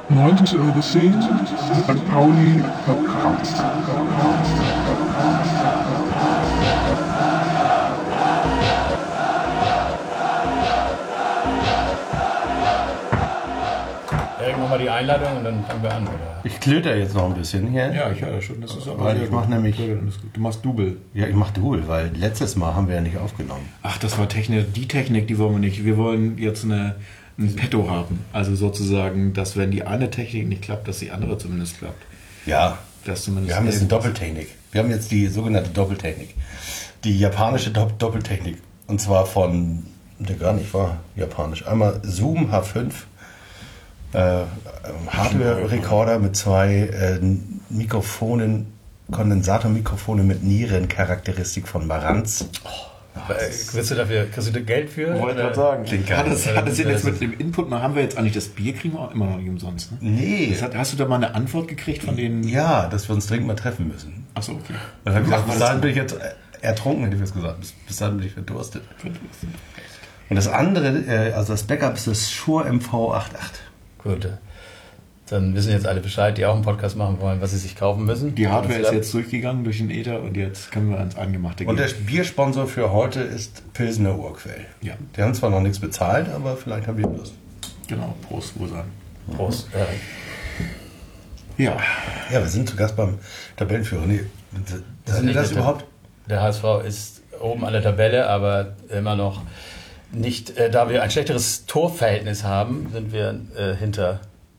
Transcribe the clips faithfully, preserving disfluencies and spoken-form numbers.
neunzig Euro zehn, Sankt Pauli Podcast. Irgendwann mal die Einladung und dann fangen wir an, oder? Ich klöter jetzt noch ein bisschen hier. Ja, ich höre schon. Das ist aber weil ich mache nämlich. Du machst Double. Ja, ich mache Double, weil letztes Mal haben wir ja nicht aufgenommen. Ach, das war Technik. Die Technik, die wollen wir nicht. Wir wollen jetzt eine, ein Petto haben. Also sozusagen, dass wenn die eine Technik nicht klappt, dass die andere zumindest klappt. Ja, das zumindest wir haben jetzt eine Doppeltechnik. Wir haben jetzt die sogenannte Doppeltechnik. Die japanische Dopp- Doppeltechnik. Und zwar von, der gar nicht war japanisch. Einmal Zoom H fünf. Äh, Hardware-Recorder mit zwei äh, Mikrofonen, Kondensatormikrofone mit Nierencharakteristik von Marantz. Oh, äh, kriegst du dafür kriegst du Geld für? Wollte gerade sagen. Hat das, hat das jetzt mit dem Input, mal haben wir jetzt eigentlich das Bier, kriegen wir auch immer noch nicht umsonst, ne? Nee. Das hat, hast du da mal eine Antwort gekriegt von denen? Ja, dass wir uns dringend mal treffen müssen. Achso, okay. Dann habe ich gesagt, bis dahin bin ich jetzt ertrunken, hätte ich jetzt gesagt. Bis, bis dahin bin ich verdurstet. Verdurstet. Und das andere, äh, also das Backup ist das Shure M V achtundachtzig. Gut, dann wissen jetzt alle Bescheid, die auch einen Podcast machen wollen, was sie sich kaufen müssen. Die Hardware ist jetzt durchgegangen durch den Ether und jetzt können wir ans Angemachte gehen. Und der Biersponsor für heute ist Pilsener Urquell. Ja. Die haben zwar noch nichts bezahlt, aber vielleicht haben wir Lust. Genau, Prost, Wosan. Prost. Ja. ja. Ja, wir sind zu Gast beim Tabellenführer. Nee, das ist das überhaupt? Der H S V ist oben an der Tabelle, aber immer noch nicht, äh, da wir ein schlechteres Torverhältnis haben, sind wir äh, hinter,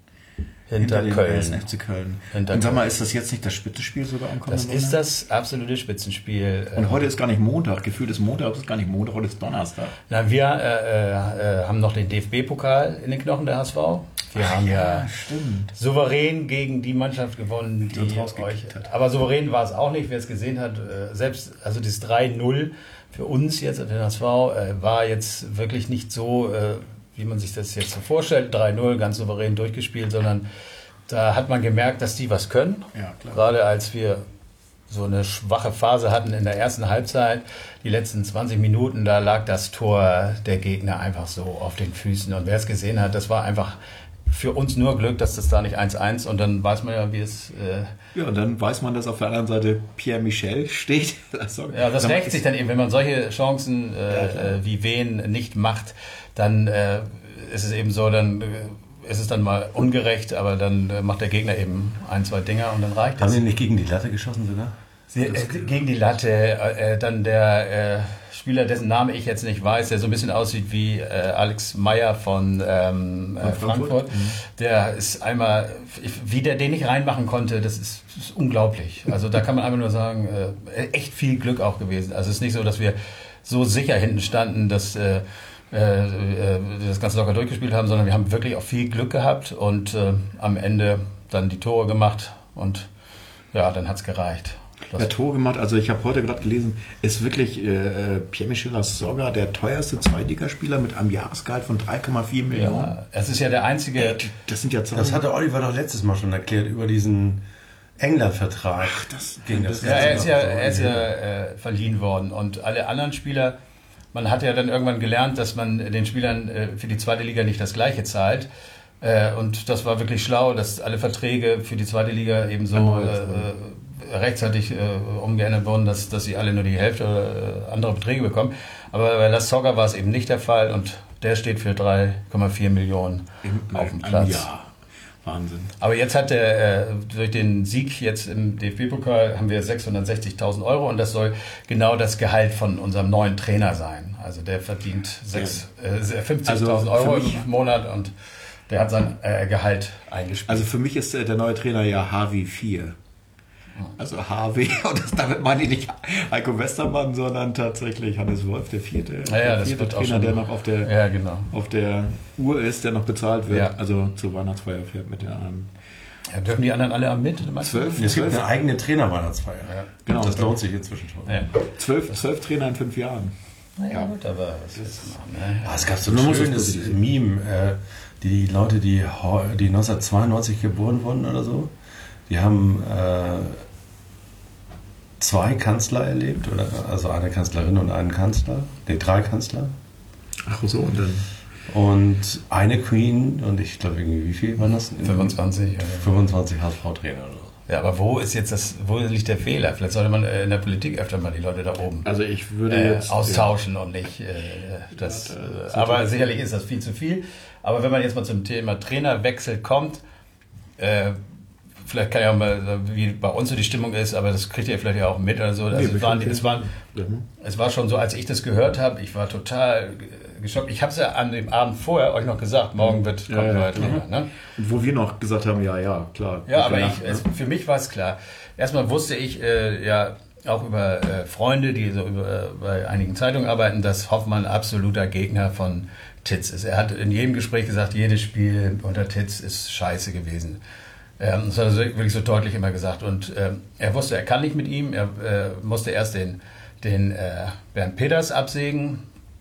hinter, hinter Köln. F C Köln. Hinter und sag mal, ist das jetzt nicht das Spitzenspiel sogar am kommenden Das ist das absolute Spitzenspiel. Und heute ist gar nicht Montag, gefühlt ist Montag, aber es ist gar nicht Montag, heute ist Donnerstag. Na, wir äh, äh, haben noch den D F B-Pokal in den Knochen, der H S V. Wir Ach, haben ja, ja souverän gegen die Mannschaft gewonnen, die, die euch hat. Aber souverän war es auch nicht, wer es gesehen hat. Äh, selbst, also das drei null für uns jetzt, den H S V, äh, war jetzt wirklich nicht so, äh, wie man sich das jetzt so vorstellt, drei null, ganz souverän durchgespielt, sondern da hat man gemerkt, dass die was können. Ja, klar. Gerade als wir so eine schwache Phase hatten in der ersten Halbzeit, die letzten zwanzig Minuten, da lag das Tor der Gegner einfach so auf den Füßen. Und wer es gesehen hat, das war einfach für uns nur Glück, dass das da nicht eins eins und dann weiß man ja, wie es... Äh ja, und dann weiß man, dass auf der anderen Seite Pierre Michel steht. Ja, das rächt sich dann eben, wenn man solche Chancen äh, ja, wie Wen nicht macht, dann äh, ist es eben so, dann äh, ist es dann mal ungerecht, aber dann äh, macht der Gegner eben ein, zwei Dinger und dann reicht es. Haben Sie nicht gegen die Latte geschossen sogar? Sie, äh, gegen die Latte, äh, dann der... Äh, Spieler, dessen Name ich jetzt nicht weiß, der so ein bisschen aussieht wie äh, Alex Meyer von, ähm, äh, Frankfurt. Mhm. Der ist einmal, wie der den nicht reinmachen konnte, das ist, das ist unglaublich. Also da kann man einfach nur sagen, äh, echt viel Glück auch gewesen. Also es ist nicht so, dass wir so sicher hinten standen, dass äh, äh, das ganz locker durchgespielt haben, sondern wir haben wirklich auch viel Glück gehabt und äh, am Ende dann die Tore gemacht und ja, dann hat's gereicht. Der Tor gemacht, also ich habe heute gerade gelesen, ist wirklich äh, Pierre-Michel Lasogga der teuerste Zweitligaspieler mit einem Jahresgehalt von drei Komma vier Millionen. Ja, es ist ja der einzige... Ey, das sind ja Zahlen. Das hatte Oliver doch letztes Mal schon erklärt über diesen England-Vertrag. Ach, das gegen das ja, er ist ja, er ist ja äh, verliehen worden und alle anderen Spieler, man hat ja dann irgendwann gelernt, dass man den Spielern äh, für die zweite Liga nicht das Gleiche zahlt. Äh, und das war wirklich schlau, dass alle Verträge für die zweite Liga eben so... rechtzeitig äh, umgeändert worden, dass, dass sie alle nur die Hälfte äh, andere Beträge bekommen. Aber bei Lasogga war es eben nicht der Fall und der steht für drei Komma vier Millionen Im, auf dem Platz. Ja, Wahnsinn. Aber jetzt hat der, äh, durch den Sieg jetzt im D F B-Pokal haben wir sechshundertsechzigtausend Euro und das soll genau das Gehalt von unserem neuen Trainer sein. Also der verdient äh, fünfzigtausend also Euro im Monat und der hat sein äh, Gehalt eingespielt. Also für mich ist äh, der neue Trainer ja H W vier. Also H W, und das, damit meine ich nicht Heiko Westermann, sondern tatsächlich Hannes Wolf, der vierte, ja, ja, der vierte Trainer, der noch auf der, ja, genau. auf der Uhr ist, der noch bezahlt wird, ja. also zur Weihnachtsfeier fährt mit den anderen. Ja, dürfen die anderen alle am mit? Zwölf? Es gibt eine eigene Trainerweihnachtsfeier. Ja. Genau, das lohnt sich inzwischen schon. Ja. Zwölf, zwölf Trainer in fünf Jahren. Na ja, gut, aber was willst du machen? Ne? Ah, es gab so ein schönes Meme, äh, die Leute, die, die neunzehnhundertzweiundneunzig geboren wurden oder so, die haben äh, zwei Kanzler erlebt, oder also eine Kanzlerin und einen Kanzler, nee, drei Kanzler. Ach so, und dann Und eine Queen und ich glaube irgendwie, wie viel waren das? fünfundzwanzig. Ja. fünfundzwanzig H S V-Trainer oder so. Ja, aber wo ist jetzt das, wo liegt der Fehler? Vielleicht sollte man in der Politik öfter mal die Leute da oben Also ich würde äh, jetzt austauschen ja. und nicht äh, das. Äh, aber sicherlich ist das viel zu viel. Aber wenn man jetzt mal zum Thema Trainerwechsel kommt, äh, vielleicht kann ja auch mal, wie bei uns so die Stimmung ist, aber das kriegt ihr vielleicht ja auch mit oder so. Also Nee, es, waren, es, waren, es war schon so, als ich das gehört habe, ich war total geschockt. Ich habe es ja an dem Abend vorher euch noch gesagt, morgen wird Ja, kommt ja, neuer klar. Trainer. Ne? Und wo wir noch gesagt haben, ja, ja, klar. Ja, aber Klar, ich, ne? es, für mich war es klar. Erstmal wusste ich äh, ja auch über äh, Freunde, die so über, äh, bei einigen Zeitungen arbeiten, dass Hoffmann absoluter Gegner von Titz ist. Er hat in jedem Gespräch gesagt, jedes Spiel unter Titz ist scheiße gewesen. Ähm, das hat er so- wirklich so deutlich immer gesagt. Und ähm, er wusste, er kann nicht mit ihm. Er äh, musste erst den, den äh, Bernd Peters absägen.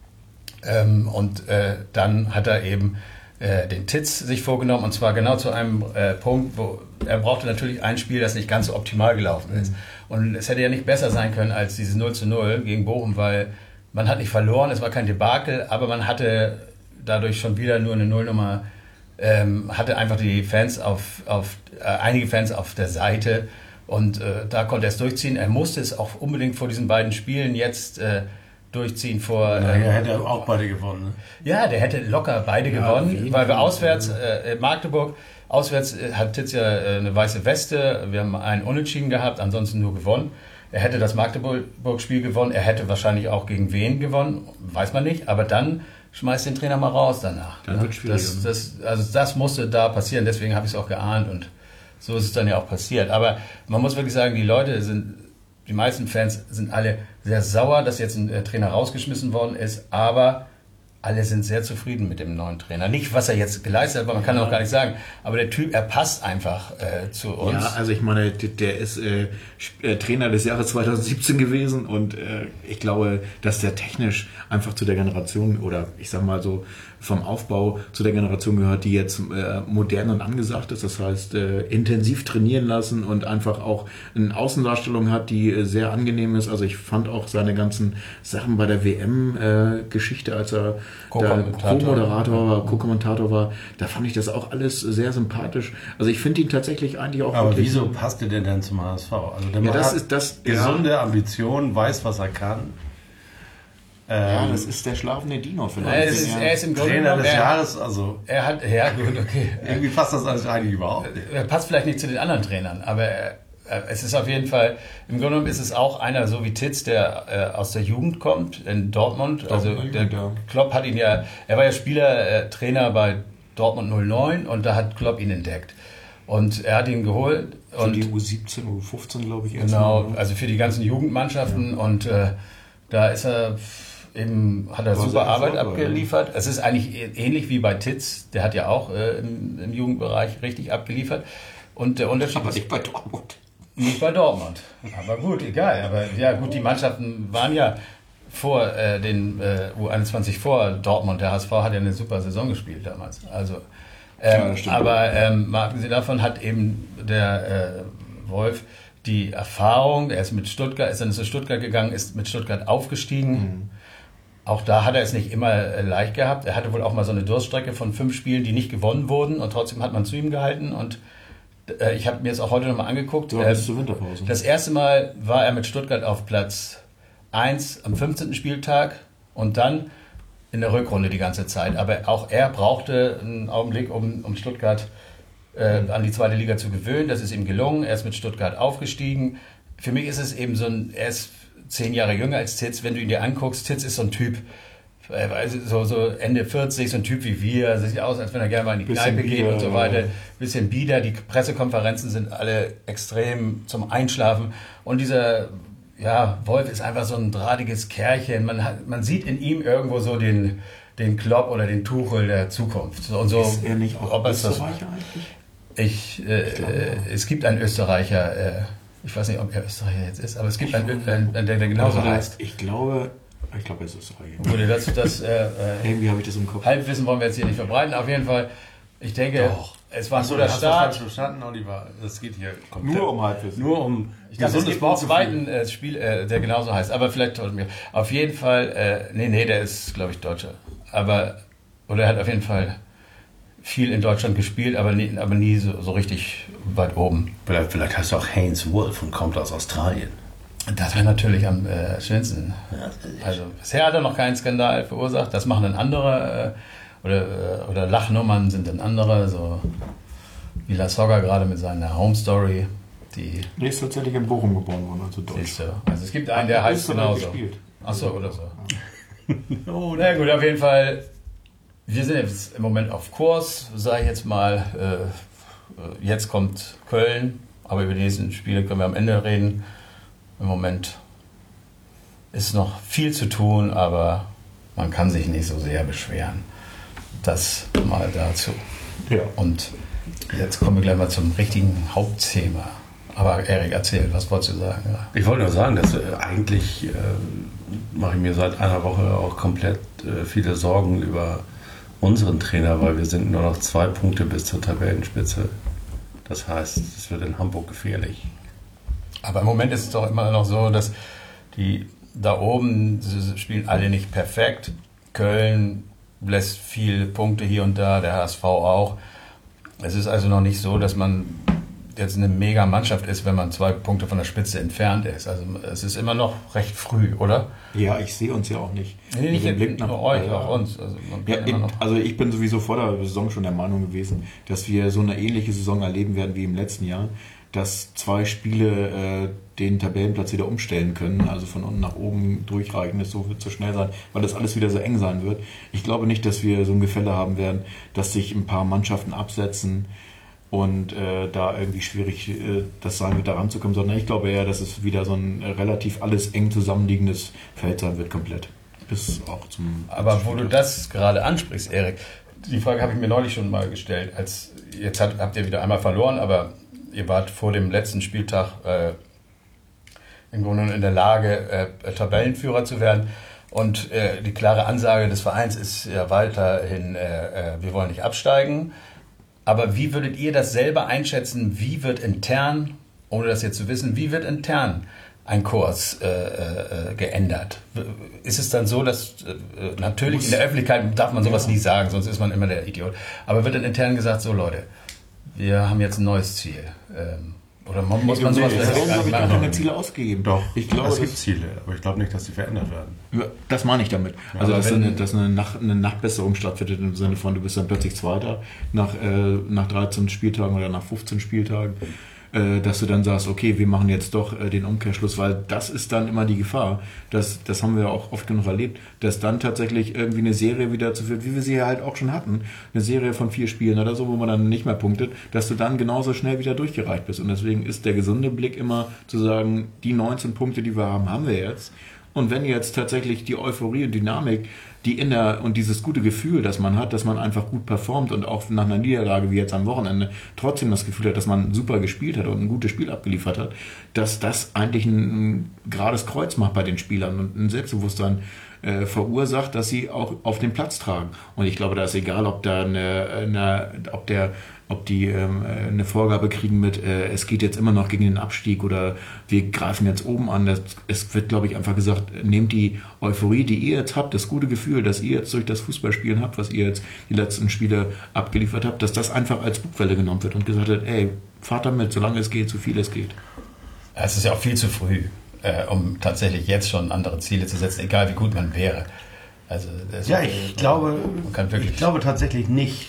Ähm, und äh, dann hat er eben äh, den Titz sich vorgenommen. Und zwar genau zu einem äh, Punkt, wo er brauchte natürlich ein Spiel, das nicht ganz so optimal gelaufen ist. Mhm. Und es hätte ja nicht besser sein können als dieses null zu null gegen Bochum, weil man hat nicht verloren, es war kein Debakel, aber man hatte dadurch schon wieder nur eine Nullnummer, ähm, hatte einfach die Fans auf, auf äh, einige Fans auf der Seite und äh, da konnte er es durchziehen. Er musste es auch unbedingt vor diesen beiden Spielen jetzt äh, durchziehen vor... Ja, äh, er hätte auch beide gewonnen. Ne? ja, der hätte locker beide Ja, gewonnen, auf jeden weil wir Fall. auswärts, äh, in Magdeburg, auswärts äh, hat Titz ja äh, eine weiße Weste, wir haben einen Unentschieden gehabt, ansonsten nur gewonnen. Er hätte das Magdeburg-Spiel gewonnen, er hätte wahrscheinlich auch gegen wen gewonnen, weiß man nicht, aber dann schmeißt den Trainer mal raus danach. Dann Ja, wird's schwierig, das, ne? das, also das musste da passieren, deswegen habe ich es auch geahnt und so ist es dann ja auch passiert. Aber man muss wirklich sagen, die Leute sind, die meisten Fans sind alle sehr sauer, dass jetzt ein äh, Trainer rausgeschmissen worden ist, aber alle sind sehr zufrieden mit dem neuen Trainer. Nicht, was er jetzt geleistet hat, weil man kann auch gar nicht sagen, aber der Typ, er passt einfach äh, zu uns. Ja, also ich meine, der, der ist äh, Sp- äh, Trainer des Jahres zweitausendsiebzehn gewesen und äh, ich glaube, dass der technisch einfach zu der Generation oder ich sag mal so vom Aufbau zu der Generation gehört, die jetzt äh, modern und angesagt ist. Das heißt, äh, intensiv trainieren lassen und einfach auch eine Außendarstellung hat, die äh, sehr angenehm ist. Also ich fand auch seine ganzen Sachen bei der W M-Geschichte, äh, als er da Co-Kommentator. Co-Moderator war, Co-Kommentator war, da fand ich das auch alles sehr sympathisch. Also ich finde ihn tatsächlich eigentlich auch Aber wirklich- wieso passt er denn dann zum H S V? Also der Ja, Mann das hat ist das- gesunde Ambitionen, weiß, was er kann. Ja, Ähm, das ist der schlafende Dino er, vielleicht. ist, Ja. er ist im Grunde Trainer genommen, des er, Jahres, also er hat, ja gut, okay. irgendwie passt das alles eigentlich überhaupt nicht. Er passt vielleicht nicht zu den anderen Trainern, aber er, er- es ist auf jeden Fall, im Grunde genommen ist es auch einer so wie Titz, der äh, aus der Jugend kommt, in Dortmund. Also Dortmund, der ja. Klopp hat ihn ja, er war ja Spieler, äh, Trainer bei Dortmund null neun und da hat Klopp ihn entdeckt. Und er hat ihn geholt Für und die U siebzehn, U fünfzehn, glaube ich. erst genau, mal, ne? also für die ganzen Jugendmannschaften und äh, da ist er eben, hat er War super sehr Arbeit erfolgreich, abgeliefert. Es ist eigentlich ä- ähnlich wie bei Titz, der hat ja auch äh, im, im Jugendbereich richtig abgeliefert. Und der Unterschied Aber ist nicht bei Dortmund. nicht bei Dortmund. Aber gut, egal. Aber ja, gut, die Mannschaften waren ja vor äh, den äh, U einundzwanzig vor Dortmund. Der H S V hat ja eine super Saison gespielt damals. Also, ähm, Ja, das stimmt. aber ähm, mal abgesehen davon hat eben der äh, Wolf die Erfahrung, er ist mit Stuttgart, ist dann zu Stuttgart gegangen, ist mit Stuttgart aufgestiegen. Mhm. Auch da hat er es nicht immer äh, leicht gehabt. Er hatte wohl auch mal so eine Durststrecke von fünf Spielen, die nicht gewonnen wurden und trotzdem hat man zu ihm gehalten und äh, ich habe mir das auch heute nochmal angeguckt. So, Äh, bis zur Winterpause. das erste Mal war er mit Stuttgart auf Platz eins am fünfzehnten Spieltag und dann in der Rückrunde die ganze Zeit. Aber auch er brauchte einen Augenblick, um, um Stuttgart äh, an die zweite Liga zu gewöhnen. Das ist ihm gelungen. Er ist mit Stuttgart aufgestiegen. Für mich ist es eben so ein, er ist zehn Jahre jünger als Titz. Wenn du ihn dir anguckst, Titz ist so ein Typ, äh, also so, so Ende vierzig, so ein Typ wie wir, sieht aus, als wenn er gerne mal in die Bisschen Kneipe geht bieder, und so ja. weiter. Bisschen bieder, die Pressekonferenzen sind alle extrem zum Einschlafen. Und dieser ja, Wolf ist einfach so ein drahtiges Kerlchen. Man, hat, man sieht in ihm irgendwo so den, den Klopp oder den Tuchel der Zukunft. So, und so, Ist er nicht auch ob es das, Österreicher eigentlich? ich, äh, äh, es gibt einen Österreicher, äh, ich weiß nicht, ob er Österreicher jetzt ist, aber es gibt einen, einen, einen der, der genauso Oder- heißt. Ich glaube, ich glaube, er ist Österreicher. Gut, das, das äh, äh, Irgendwie habe ich das im Kopf. Halbwissen wollen wir jetzt hier nicht verbreiten. Auf jeden Fall, ich denke, Doch. es war ein Achso, guter das hast du falsch Start. verstanden, Oliver. Das geht hier komplett. Nur um Halbwissen. Nur um Ich dachte, es gesundes gibt einen Bauchgefühl. zweiten äh, Spiel, äh, der genauso heißt. Aber vielleicht täuscht mir. Auf jeden Fall, äh, nee, nee, der ist, glaube ich, Deutscher. Aber oder er hat auf jeden Fall viel in Deutschland gespielt, aber nie, aber nie so, so richtig weit oben. Vielleicht, vielleicht heißt er auch Haynes Wolf und kommt aus Australien. Das wäre natürlich am äh, schönsten. Also bisher hat er noch keinen Skandal verursacht. Das machen dann andere äh, oder, äh, oder Lachnummern sind dann andere, so wie La Soga gerade mit seiner Home Story. Die Der ist tatsächlich in Bochum geboren worden, also deutsch. ist, also es gibt einen, der heißt genauso. Gespielt. Achso, oder so. Oh, na gut, auf jeden Fall. Wir sind jetzt im Moment auf Kurs, sage ich jetzt mal. Äh, jetzt kommt Köln, aber über die nächsten Spiele können wir am Ende reden. Im Moment ist noch viel zu tun, aber man kann sich nicht so sehr beschweren. Das mal dazu. Ja. Und jetzt kommen wir gleich mal zum richtigen Hauptthema. Aber Erik, erzähl, was wolltest du sagen? Ja. Ich wollte nur sagen, dass äh, eigentlich äh, mache ich mir seit einer Woche auch komplett äh, viele Sorgen über unseren Trainer, weil wir sind nur noch zwei Punkte bis zur Tabellenspitze. Das heißt, es wird in Hamburg gefährlich. Aber im Moment ist es doch immer noch so, dass die da oben sie spielen alle nicht perfekt. Köln lässt viele Punkte hier und da, der H S V auch. Es ist also noch nicht so, dass man jetzt eine mega Mannschaft ist, wenn man zwei Punkte von der Spitze entfernt ist. Also es ist immer noch recht früh, oder? Ja, ich sehe uns ja auch nicht. Nee, nicht Mit dem Blick nur nach- euch, ja, auch uns. Also, man Ja, kann immer noch. also ich bin sowieso vor der Saison schon der Meinung gewesen, dass wir so eine ähnliche Saison erleben werden wie im letzten Jahr, dass zwei Spiele äh, den Tabellenplatz wieder umstellen können, also von unten nach oben durchreichen, das so wird so schnell sein, weil das alles wieder so eng sein wird. Ich glaube nicht, dass wir so ein Gefälle haben werden, dass sich ein paar Mannschaften absetzen und äh, da irgendwie schwierig äh, das sein wird, da ranzukommen, sondern ich glaube eher, dass es wieder so ein äh, relativ alles eng zusammenliegendes Feld sein wird, komplett. Bis auch zum... Aber wo du das gerade ansprichst, Erik, die Frage habe ich mir neulich schon mal gestellt. Als, jetzt hat, habt ihr wieder einmal verloren, aber ihr wart vor dem letzten Spieltag äh, im Grunde in der Lage, äh, Tabellenführer zu werden. Und äh, die klare Ansage des Vereins ist ja weiterhin, äh, äh, wir wollen nicht absteigen. Aber wie würdet ihr das selber einschätzen? Wie wird intern, ohne das jetzt zu wissen, wie wird intern ein Kurs äh, äh, geändert? Ist es dann so, dass äh, natürlich Muss- in der Öffentlichkeit darf man sowas nie sagen, sonst ist man immer der Idiot. Aber wird dann intern gesagt, so Leute, wir haben jetzt ein neues Ziel. Ähm, oder man, muss man sowas nee, vielleicht warum gar habe nicht ich doch machen? keine Ziele ausgegeben? Doch, ich glaube, es gibt das, Ziele, aber ich glaube nicht, dass sie verändert werden. Ja, das meine ich damit. Also, aber dass, wenn- eine, dass eine, Nach, eine Nachbesserung stattfindet im Sinne von, du bist dann plötzlich Zweiter nach, äh, nach dreizehn Spieltagen oder nach fünfzehn Spieltagen, äh, dass du dann sagst, okay, wir machen jetzt doch äh, den Umkehrschluss, weil das ist dann immer die Gefahr. Das, das haben wir auch oft genug erlebt, dass dann tatsächlich irgendwie eine Serie wieder zu führt, wie wir sie ja halt auch schon hatten, eine Serie von vier Spielen oder so, wo man dann nicht mehr punktet, dass du dann genauso schnell wieder durchgereicht bist. Und deswegen ist der gesunde Blick immer zu sagen, die neunzehn Punkte, die wir haben, haben wir jetzt. Und wenn jetzt tatsächlich die Euphorie und Dynamik, die in der, und dieses gute Gefühl, das man hat, dass man einfach gut performt und auch nach einer Niederlage wie jetzt am Wochenende trotzdem das Gefühl hat, dass man super gespielt hat und ein gutes Spiel abgeliefert hat, dass das eigentlich ein, ein gerades Kreuz macht bei den Spielern und ein Selbstbewusstsein äh, verursacht, dass sie auch auf den Platz tragen. Und ich glaube, da ist egal, ob da eine, eine ob der ob die ähm, eine Vorgabe kriegen mit, äh, es geht jetzt immer noch gegen den Abstieg oder wir greifen jetzt oben an. Das, es wird, glaube ich, einfach gesagt, nehmt die Euphorie, die ihr jetzt habt, das gute Gefühl, das ihr jetzt durch das Fußballspielen habt, was ihr jetzt die letzten Spiele abgeliefert habt, dass das einfach als Bugwelle genommen wird und gesagt wird, ey, fahrt damit, solange es geht, so viel es geht. Es ist ja auch viel zu früh, äh, um tatsächlich jetzt schon andere Ziele zu setzen, egal wie gut man wäre. Also das Ja, ich glaube, man kann wirklich ich glaube tatsächlich nicht,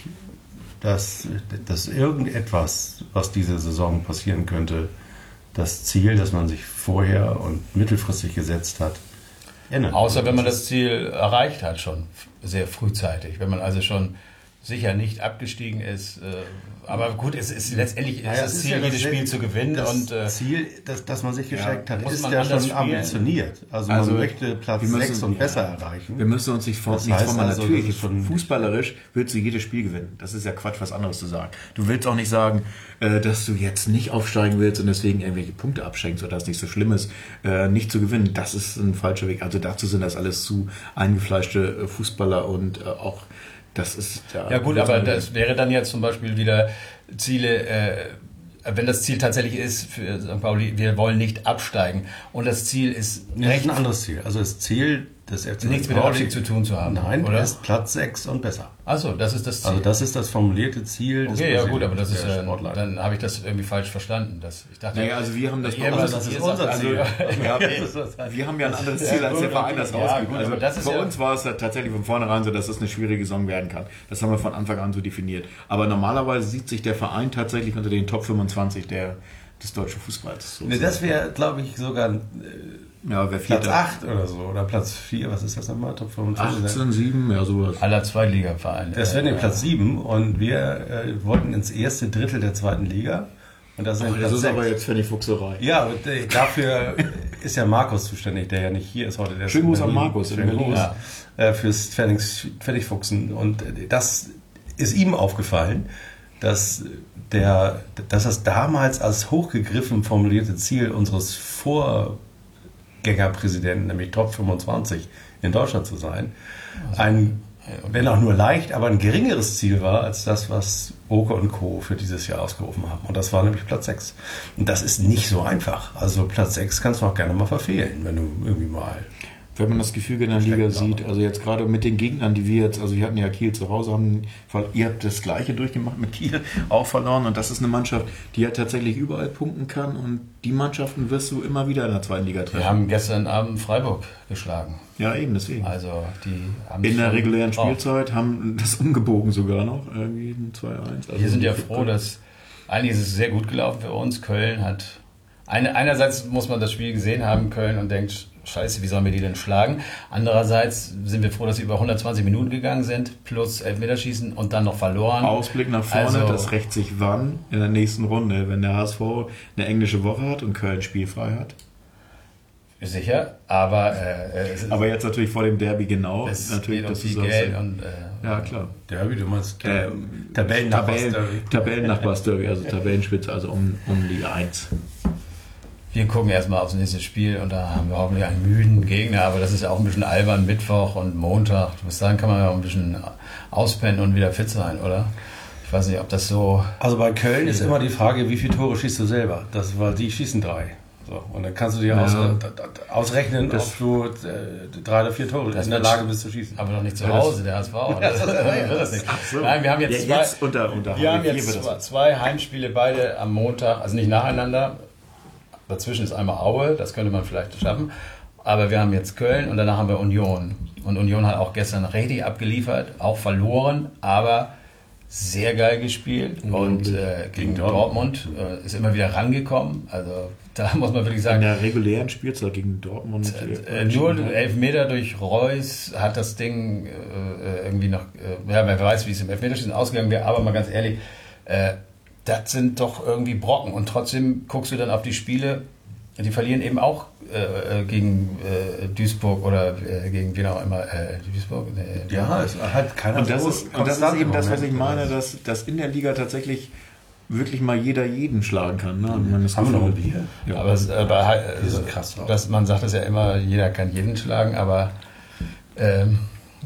dass, dass irgendetwas, was diese Saison passieren könnte, das Ziel, das man sich vorher und mittelfristig gesetzt hat, ändert. Außer wenn man das Ziel erreicht hat, schon sehr frühzeitig. Wenn man also schon sicher nicht abgestiegen ist. Äh, aber gut, es ist letztendlich ist Naja, das es ist Ziel, ja das jedes Spiel zu gewinnen. Das Und, äh, Ziel, das, das man sich gesteckt hat, muss ist man ja anders schon spielen? ambitioniert. Also, Also, man möchte Platz wir müssen- sechs und ja. besser erreichen. Wir müssen uns nicht, vor, Das nichts heißt vormachen. also, Natürlich, das ist schon- fußballerisch willst du jedes Spiel gewinnen. Das ist ja Quatsch, was anderes zu sagen. Du willst auch nicht sagen, äh, dass du jetzt nicht aufsteigen willst und deswegen irgendwelche Punkte abschenkst oder das nicht so schlimm ist, äh, nicht zu gewinnen. Das ist ein falscher Weg. Also dazu sind das alles zu eingefleischte äh, Fußballer und äh, auch das ist ja... ja gut, aber das wäre dann jetzt zum Beispiel wieder Ziele, äh, wenn das Ziel tatsächlich ist für Sankt Pauli, wir wollen nicht absteigen und das Ziel ist Das ist recht ein anderes Ziel. Also das Ziel des F C Nichts mit dem Abstieg zu tun zu haben. Nein, oder? ist Platz sechs und besser. Achso, das ist das Ziel. Also das ist das formulierte Ziel des Okay, ja gut, aber das ist der ja, Sportleiter. dann habe ich das irgendwie falsch verstanden. Das, ich dachte, Naja, also wir haben das, Ihr also was- das ihr ist sagt- unser Ziel. also- Ja, Okay. wir haben ja ein anderes Ziel, als der Verein das Ja, rausgibt. gut, Also aber das ist für ja- uns war es ja tatsächlich von vornherein so, dass es eine schwierige Saison werden kann. Das haben wir von Anfang an so definiert. Aber normalerweise sieht sich der Verein tatsächlich unter den Top fünfundzwanzig der, des deutschen Fußballs. So Nee, das wäre, glaube ich, sogar äh, ja, wer Platz Vierter? acht oder so. Oder Platz vier, was ist das nochmal? Top fünfundzwanzig? achtzehn, sieben, ja sowas. aller Zweitligavereine. Das wäre äh, der Platz sieben und wir äh, wollten ins erste Drittel der zweiten Liga. Und das sind Das Platz ist aber sechs. jetzt Pfennigfuchserei. Ja, und äh, dafür ist ja Markus zuständig, der ja nicht hier ist heute. Der ist Schönen in Gruß an Berlin. Markus in Schönen Berlin. Gruß, Ja. äh, fürs Pfennig, Pfennigfuchsen. Und äh, das ist ihm aufgefallen, dass, der, dass das damals als hochgegriffen formulierte Ziel unseres Vorgängerpräsidenten, nämlich Top fünfundzwanzig in Deutschland zu sein, ein, wenn auch nur leicht, aber ein geringeres Ziel war als das, was Oke und Co. für dieses Jahr ausgerufen haben. Und das war nämlich Platz sechs. Und das ist nicht so einfach. Also Platz sechs kannst du auch gerne mal verfehlen, wenn du irgendwie mal... Wenn man das Gefüge in der Liga sieht, also jetzt gerade mit den Gegnern, die wir jetzt, also wir hatten ja Kiel zu Hause, haben, ihr habt das Gleiche durchgemacht mit Kiel, auch verloren und das ist eine Mannschaft, die ja tatsächlich überall punkten kann und die Mannschaften wirst du immer wieder in der zweiten Liga treffen. Wir haben gestern Abend Freiburg geschlagen. Ja, eben, deswegen. Also die haben In der schon regulären drauf. Spielzeit haben das umgebogen sogar noch, irgendwie ein zwei eins. Also Wir sind ja froh, dass eigentlich ist es sehr gut gelaufen für uns. Köln hat eine, einerseits muss man das Spiel gesehen haben, Köln, und denkt, scheiße, wie sollen wir die denn schlagen? Andererseits sind wir froh, dass sie über hundertzwanzig Minuten gegangen sind, plus Elfmeterschießen und dann noch verloren. Ausblick nach vorne, Also- das rächt sich wann? In der nächsten Runde, wenn der H S V eine englische Woche hat und Köln spielfrei hat. Sicher, aber äh, es, ist, Aber jetzt natürlich vor dem Derby genau. es natürlich, geht um das viel ist auch Geld so. und äh, Ja, klar. Derby, du meinst Äh, Tabellennachbars-Derby. Tabellen, Tabellennachbars-Derby, also Tabellenspitze, also um, um Liga eins. wir gucken erstmal aufs nächste Spiel und da haben wir hoffentlich einen müden Gegner, aber das ist ja auch ein bisschen albern, Mittwoch und Montag. Bis dahin kann man ja auch ein bisschen auspennen und wieder fit sein, oder? Ich weiß nicht, ob das so... Also bei Köln ist immer die Frage, wie viele Tore schießt du selber? Das, weil die schießen drei. So, und dann kannst du dir Ja. aus, äh, ausrechnen, Das- ob du äh, drei oder vier Tore Das in der wird- Lage bist zu schießen. Aber doch nicht zu Hause, der H S V. Das, das wird das nicht. so. Nein, wir haben jetzt, Ja, zwei, jetzt unter- unter wir haben H G jetzt wird das zwei, was. zwei Heimspiele, beide am Montag, also nicht nacheinander. Dazwischen ist einmal Aue, das könnte man vielleicht schaffen. Aber wir haben jetzt Köln und danach haben wir Union. Und Union hat auch gestern richtig abgeliefert, auch verloren, aber sehr geil gespielt. Und äh, gegen Gegen Dortmund äh, ist immer wieder rangekommen. Also da muss man wirklich In sagen, der regulären Spielzeit gegen Dortmund. äh, nur Elfmeter durch Reus hat das Ding äh, irgendwie noch, äh, ja, wer weiß, wie es im Elfmeterschießen ausgegangen wäre, aber mal ganz ehrlich, äh, das sind doch irgendwie Brocken und trotzdem guckst du dann auf die Spiele, die verlieren eben auch äh, gegen äh, Duisburg oder äh, gegen wen auch immer, äh, Duisburg? Äh, Ja, es hat keiner Und das, so ist, und das ist konstant eben das, im was ich Moment. meine, dass, dass in der Liga tatsächlich wirklich mal jeder jeden schlagen kann. Ne? Und man das Haben wir noch Gefühl- ein Bier? Ja. Aber, es, aber halt, Die sind krass drauf. dass man sagt es ja immer, jeder kann jeden schlagen, aber ähm,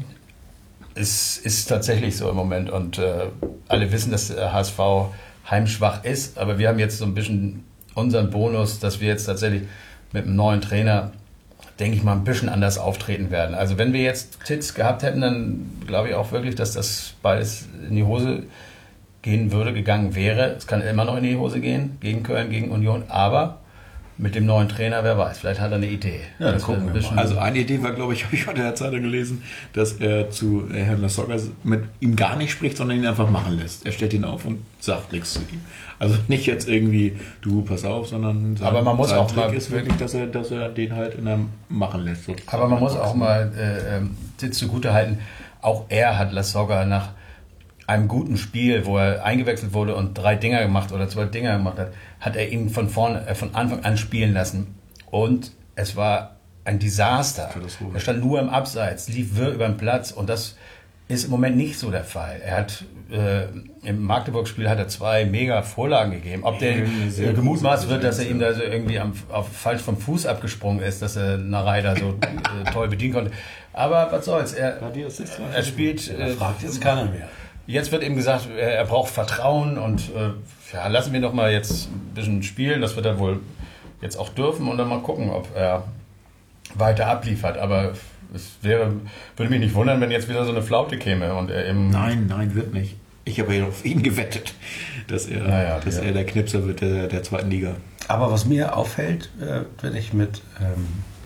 es ist tatsächlich so im Moment und äh, alle wissen, dass der H S V heimschwach ist, aber wir haben jetzt so ein bisschen unseren Bonus, dass wir jetzt tatsächlich mit einem neuen Trainer, denke ich mal, ein bisschen anders auftreten werden. Also wenn wir jetzt Titz gehabt hätten, dann glaube ich auch wirklich, dass das beides in die Hose gehen würde, gegangen wäre. Es kann immer noch in die Hose gehen, gegen Köln, gegen Union, aber mit dem neuen Trainer, wer weiß, vielleicht hat er eine Idee. Ja, dann Das gucken wäre ein wir bisschen- Also eine Idee war, glaube ich, habe ich heute in der Zeitung gelesen, dass er zu äh, Herrn Lasogga mit ihm gar nicht spricht, sondern ihn einfach machen lässt. Er stellt ihn auf und sagt nichts zu ihm. Also nicht jetzt irgendwie, du, pass auf, sondern sein, Aber man muss sein auch Trick mal- ist wirklich, dass er, dass er den halt in einem machen lässt. So. Aber man muss auch mal äh, ähm, Titz zugute halten, auch er hat Lasogga nach einem guten Spiel, wo er eingewechselt wurde und drei Dinger gemacht oder zwei Dinger gemacht hat, hat er ihn von vorne, äh, von Anfang an spielen lassen. Und es war ein Desaster. Katastrophe. Er stand nur im Abseits, lief wirr über den Platz und das ist im Moment nicht so der Fall. Er hat äh, im Magdeburg-Spiel hat er zwei mega Vorlagen gegeben. Ob der Ja, eine sehr äh, gemutmaßt große wird, dass er ihm Präsenz, da so irgendwie am, auf, falsch vom Fuß abgesprungen ist, dass er Narei da so äh, toll bedienen konnte. Aber was soll's, er, die Assists waren er spielt... Äh, Fragt jetzt keiner mehr. Jetzt wird eben gesagt, er er braucht Vertrauen und äh, ja, lassen wir doch mal jetzt ein bisschen spielen. Das wird er wohl jetzt auch dürfen und dann mal gucken, ob er weiter abliefert. Aber es wäre, würde mich nicht wundern, wenn jetzt wieder so eine Flaute käme und er eben. Nein, nein, wird nicht. Ich habe ja auf ihn gewettet, dass er, Naja, dass ja. er der Knipser wird der, der zweiten Liga. Aber was mir auffällt, äh, wenn ich mit ähm,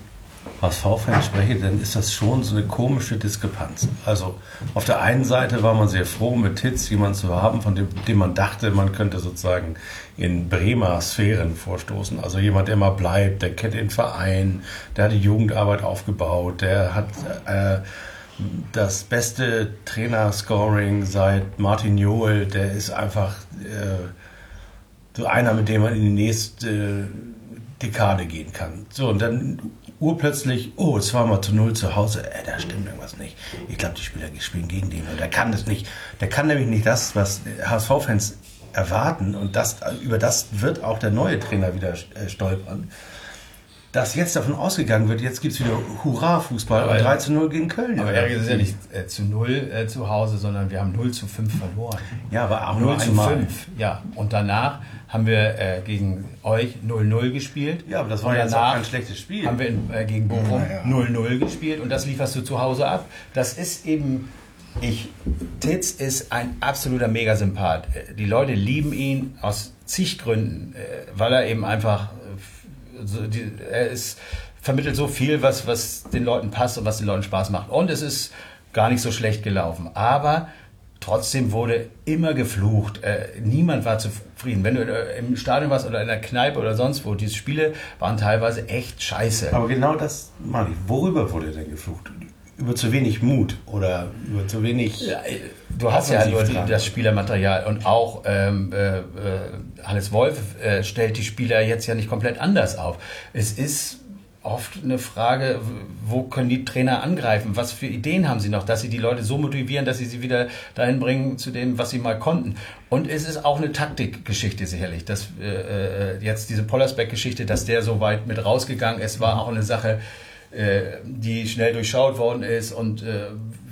H S V-Fans spreche, dann ist das schon so eine komische Diskrepanz. Also auf der einen Seite war man sehr froh, mit Titz jemanden zu haben, von dem, dem man dachte, man könnte sozusagen in Bremer Sphären vorstoßen. Also jemand, der mal bleibt, der kennt den Verein, der hat die Jugendarbeit aufgebaut, der hat äh, das beste Trainerscoring seit Martin Jol, der ist einfach äh, so einer, mit dem man in die nächste Dekade gehen kann. So, und dann urplötzlich, oh, zweimal zu null zu Hause, äh, da stimmt irgendwas nicht. Ich glaube, die Spieler spielen gegen den und der kann das nicht. Der kann nämlich nicht das, was H S V-Fans erwarten, und das, über das wird auch der neue Trainer wieder äh, stolpern, dass jetzt davon ausgegangen wird, jetzt gibt es wieder Hurra-Fußball und drei zu null gegen Köln. Aber Erik, es ist ja nicht äh, zu null äh, zu Hause, sondern wir haben null zu fünf verloren. Ja, aber auch null nur zu einmal. fünf, ja. Und danach haben wir äh, gegen euch null null gespielt. Ja, aber das war und jetzt auch danach kein schlechtes Spiel. haben wir in, äh, gegen Bochum Ja, ja. null null gespielt und das lieferst du zu Hause ab. Das ist eben, ich, Titz ist ein absoluter Megasympath. Äh, Die Leute lieben ihn aus zig Gründen, äh, weil er eben einfach, äh, so, die, er ist, vermittelt so viel, was, was den Leuten passt und was den Leuten Spaß macht. Und es ist gar nicht so schlecht gelaufen. Aber trotzdem wurde immer geflucht. Äh, niemand war zufrieden. Wenn du äh, im Stadion warst oder in der Kneipe oder sonst wo, diese Spiele waren teilweise echt scheiße. Aber genau das meine ich. Worüber wurde denn geflucht? Über zu wenig Mut oder über zu wenig... Ja, du hast ja nur die, dran. das Spielermaterial und auch ähm, äh, äh, Hannes Wolf äh, stellt die Spieler jetzt ja nicht komplett anders auf. Es ist oft eine Frage, wo können die Trainer angreifen? Was für Ideen haben sie noch, dass sie die Leute so motivieren, dass sie sie wieder dahin bringen zu dem, was sie mal konnten? Und es ist auch eine Taktikgeschichte sicherlich, dass äh, jetzt diese Pollersbeck-Geschichte, dass der so weit mit rausgegangen ist, war auch eine Sache, äh, die schnell durchschaut worden ist und äh,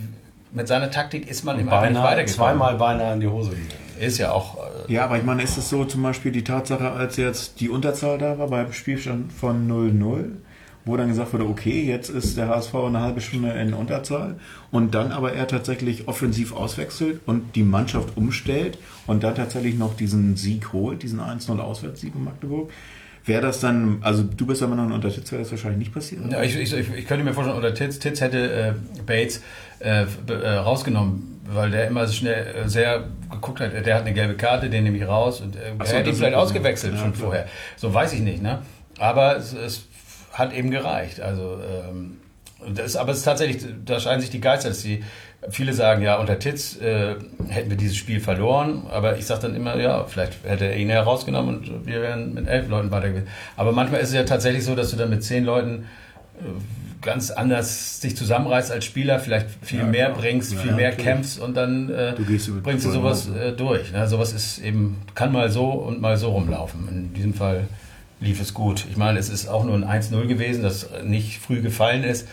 mit seiner Taktik ist man im Einfach nicht beinahe, weitergekommen. zweimal beinahe in die Hose gegangen. Ist ja auch... Äh, Ja, aber ich meine, ist es so zum Beispiel die Tatsache, als jetzt die Unterzahl da war beim Spielstand von null null, wo dann gesagt wurde, okay, jetzt ist der H S V eine halbe Stunde in Unterzahl und dann aber er tatsächlich offensiv auswechselt und die Mannschaft umstellt und dann tatsächlich noch diesen Sieg holt, diesen eins null Auswärtssieg in Magdeburg. Wäre das dann, also du bist aber noch unter Titz, wäre das wahrscheinlich nicht passiert? Ja, ich, ich, ich könnte mir vorstellen, oder Titz, Titz hätte äh, Bates äh, äh, rausgenommen, weil der immer schnell äh, sehr geguckt hat, der hat eine gelbe Karte, den nehme ich raus und äh, Ach so, er hätte ihn das vielleicht ist- ausgewechselt ja, schon klar. vorher. So weiß ich nicht, ne? Aber es, es hat eben gereicht. Also ähm, das, aber es ist tatsächlich, da scheinen sich die Geister, dass die, viele sagen, ja, unter Titz äh, hätten wir dieses Spiel verloren, aber ich sage dann immer, ja, vielleicht hätte er ihn herausgenommen und wir wären mit elf Leuten weitergegangen. Aber manchmal ist es ja tatsächlich so, dass du dann mit zehn Leuten äh, ganz anders dich zusammenreißt als Spieler, vielleicht viel Ja, mehr klar. bringst, Ja, viel ja, mehr natürlich. kämpfst und dann äh, Du gehst über die bringst du Tore sowas hinaus, äh, durch. Ne? Sowas ist eben, kann mal so und mal so rumlaufen. In diesem Fall lief es gut. Ich meine, es ist auch nur ein eins null gewesen, das nicht früh gefallen ist.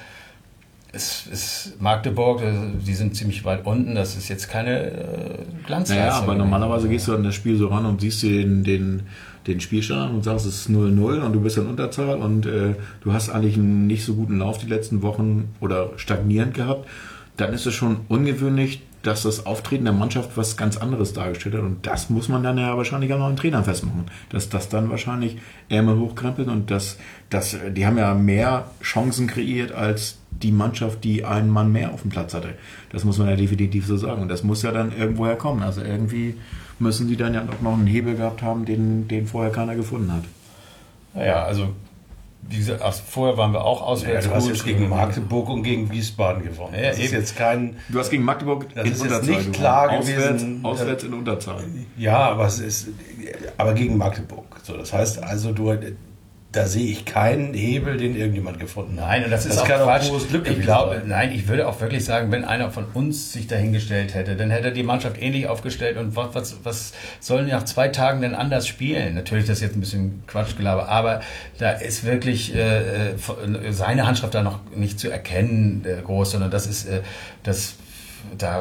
Es ist Magdeburg, die sind ziemlich weit unten, das ist jetzt keine äh, Glanzleistung. Naja, aber normalerweise gehst du an das Spiel so ran und siehst dir den, den, den Spielstand und sagst, es ist null null und du bist in Unterzahl und äh, du hast eigentlich einen nicht so guten Lauf die letzten Wochen oder stagnierend gehabt, dann ist es schon ungewöhnlich, dass das Auftreten der Mannschaft was ganz anderes dargestellt hat und das muss man dann ja wahrscheinlich auch noch im Trainer festmachen, dass das dann wahrscheinlich Ärmel hochkrempelt und das, das, die haben ja mehr Chancen kreiert als die Mannschaft, die einen Mann mehr auf dem Platz hatte. Das muss man ja definitiv so sagen. Und das muss ja dann irgendwoher kommen. Also irgendwie müssen sie dann ja doch noch einen Hebel gehabt haben, den, den vorher keiner gefunden hat. Naja, also wie gesagt, ach, vorher waren wir auch Ja, auswärts du hast gut. jetzt gegen Magdeburg und gegen Wiesbaden gewonnen. Ja, das ist eben. jetzt kein... Du hast gegen Magdeburg Das in ist jetzt Unterzahl nicht gewonnen. klar auswärts, gewesen. Auswärts in Unterzahl. Ja, aber es ist... Aber gegen Magdeburg. So, das heißt also, du... Da sehe ich keinen Hebel, den irgendjemand gefunden hat. Nein, und das ist das auch kann Quatsch. auch pures Glück ich gewesen glaube, sein. nein, ich würde auch wirklich sagen, wenn einer von uns sich dahingestellt hätte, dann hätte er die Mannschaft ähnlich aufgestellt und was, was, was sollen die nach zwei Tagen denn anders spielen? Natürlich, das ist jetzt ein bisschen Quatschgelaber, aber da ist wirklich äh, seine Handschrift da noch nicht zu erkennen äh, groß, sondern das ist, äh, das, da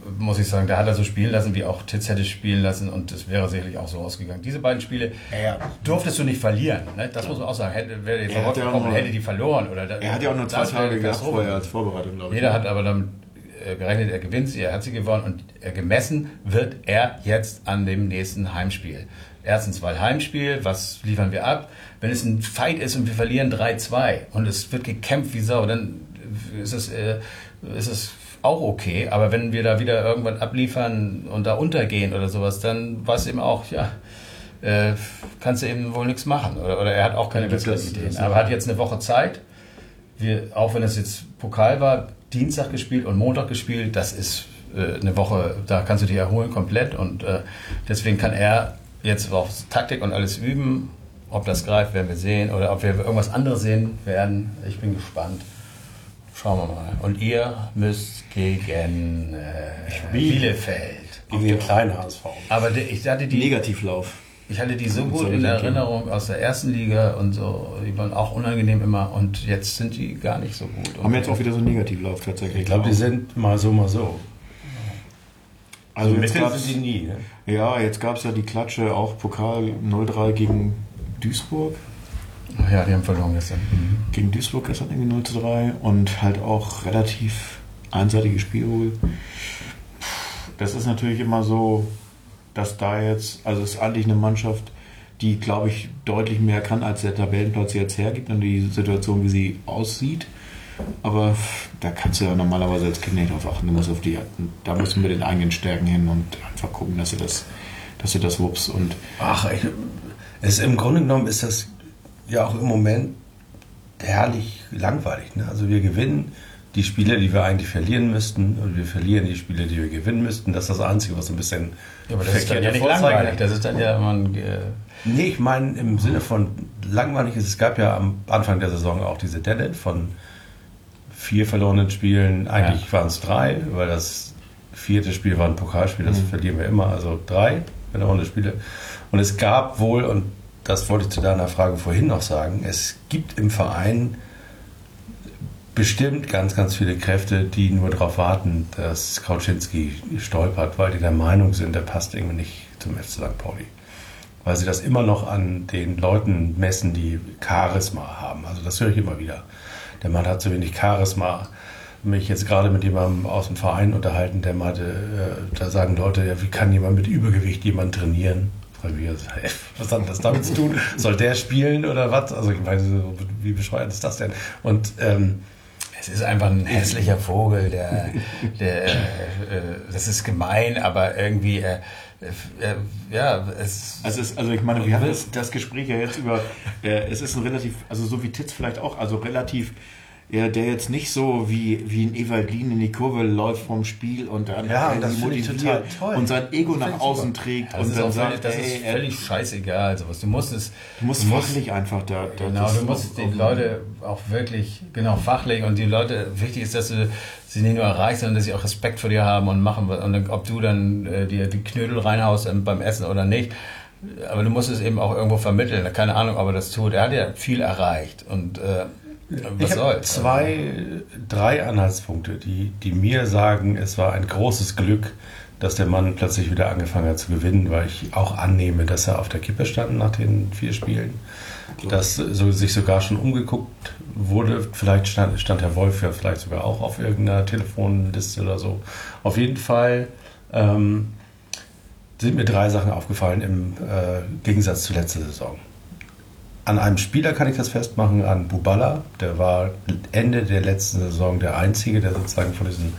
muss ich sagen, da hat er so spielen lassen, wie auch Titz hätte spielen lassen und es wäre sicherlich auch so ausgegangen. Diese beiden Spiele Ja. durftest du nicht verlieren. Ne? Das muss man auch sagen. Hätte, wäre die Er hat ja auch gekommen, nur- hätte die verloren. Oder da, Er hat ja auch nur zwei das wäre Tage eine gehabt Katastrophe. vorher als Vorbereitung, glaube ich. Jeder hat aber damit äh, gerechnet, er gewinnt sie, er hat sie gewonnen und äh, gemessen wird er jetzt an dem nächsten Heimspiel. Erstens, weil Heimspiel, was liefern wir ab? Wenn es ein Fight ist und wir verlieren drei zwei und es wird gekämpft wie Sau, dann ist es, äh, ist es auch okay. Aber wenn wir da wieder irgendwann abliefern und da untergehen oder sowas, dann war es eben auch, ja, äh, kannst du eben wohl nichts machen. Oder, oder er hat auch keine Ja, das- besseren das- Ideen. das- Aber er hat jetzt eine Woche Zeit. Wir, auch wenn es jetzt Pokal war, Dienstag gespielt und Montag gespielt, das ist äh, eine Woche, da kannst du dich erholen komplett und äh, deswegen kann er jetzt auch Taktik und alles üben. Ob das greift, werden wir sehen oder ob wir irgendwas anderes sehen werden. Ich bin gespannt. Schauen wir mal. Und ihr müsst gegen äh, Bielefeld. Gegen den kleinen H S V. Aber die, ich hatte die Negativlauf. ich hatte die so Und gut so in mit dem Erinnerung aus der ersten Liga und so. Die waren auch unangenehm immer und jetzt sind die gar nicht so gut. Haben jetzt auch wieder so einen Negativlauf tatsächlich. Ich glaube, die sind mal so, mal so. also jetzt mittel gab's, sind die nie. Ne? ja, jetzt gab es ja die Klatsche, auch Pokal null drei gegen Duisburg. Ach ja, die haben verloren gestern. Gegen Duisburg gestern irgendwie null zu drei und halt auch relativ einseitiges Spiel wohl. Das ist natürlich immer so, dass da jetzt, also es ist eigentlich eine Mannschaft, die, glaube ich, deutlich mehr kann, als der Tabellenplatz jetzt hergibt und die Situation, wie sie aussieht. Aber da kannst du ja normalerweise als Kind nicht drauf achten. Du musst auf die, da musst du mit den eigenen Stärken hin und einfach gucken, dass du das, dass du das wuppst. Und Ach, ich, es, im Grunde genommen ist das ja auch im Moment herrlich langweilig. Ne? Also wir gewinnen die Spiele, die wir eigentlich verlieren müssten und wir verlieren die Spiele, die wir gewinnen müssten. Das ist das Einzige, was so ein bisschen Ja, aber das ist dann ja verkehrte nicht Vorzeichen langweilig. hat. Das ist dann ja immer ein... Äh, Nee, ich meine im Sinne von langweilig ist, es gab ja am Anfang der Saison auch diese Delle von vier verlorenen Spielen, eigentlich Ja. waren es drei, weil das vierte Spiel war ein Pokalspiel, das Mhm. verlieren wir immer, also drei verlorene Spiele. Und es gab wohl, und das wollte ich zu deiner Frage vorhin noch sagen, es gibt im Verein bestimmt ganz, ganz viele Kräfte, die nur darauf warten, dass Kauczynski stolpert, weil die der Meinung sind, der passt irgendwie nicht zum F C Sankt Pauli. Weil sie das immer noch an den Leuten messen, die Charisma haben. Also das höre ich immer wieder. Der Mann hat zu wenig Charisma. Mich jetzt gerade mit jemandem aus dem Verein unterhalten, der meinte, äh, da sagen Leute, ja, wie kann jemand mit Übergewicht jemanden trainieren? Was hat das damit zu tun? Soll der spielen oder was? Also ich meine, so, wie bescheuert ist das denn? Und ähm, Es ist einfach ein hässlicher Vogel, der, der äh, das ist gemein, aber irgendwie, äh, äh, ja, es, Also, es, also ich meine, wir hatten das, das Gespräch ja jetzt über, äh, es ist ein relativ, also so wie Titz vielleicht auch, also relativ, ja, der jetzt nicht so wie, wie ein Evalin in die Kurve läuft vom Spiel und dann Ja, irgendwie das finde ich total toll. und sein Ego Das nach finde ich außen super. trägt das und ist dann auch sagt, völlig, das ey, ist er- völlig scheißegal. Sowas. Du musst es, du musst fachlich einfach da, da genau, das du musst auf- die Leute auch wirklich, genau, fachlich und die Leute, wichtig ist, dass du sie nicht nur erreichst, sondern dass sie auch Respekt vor dir haben und machen. Und dann, ob du dann äh, dir die Knödel reinhaust ähm, beim Essen oder nicht, aber du musst es eben auch irgendwo vermitteln. Keine Ahnung, ob er das tut. Er hat ja viel erreicht und äh, was ich habe soll's? zwei, drei Anhaltspunkte, die, die mir sagen, es war ein großes Glück, dass der Mann plötzlich wieder angefangen hat zu gewinnen, weil ich auch annehme, dass er auf der Kippe stand nach den vier Spielen. Dass so, sich sogar schon umgeguckt wurde. Vielleicht stand, stand Herr Wolf ja vielleicht sogar auch auf irgendeiner Telefonliste oder so. Auf jeden Fall ähm, sind mir drei Sachen aufgefallen im äh, Gegensatz zur letzten Saison. An einem Spieler kann ich das festmachen, an Bubala. Der war Ende der letzten Saison der Einzige, der sozusagen von diesem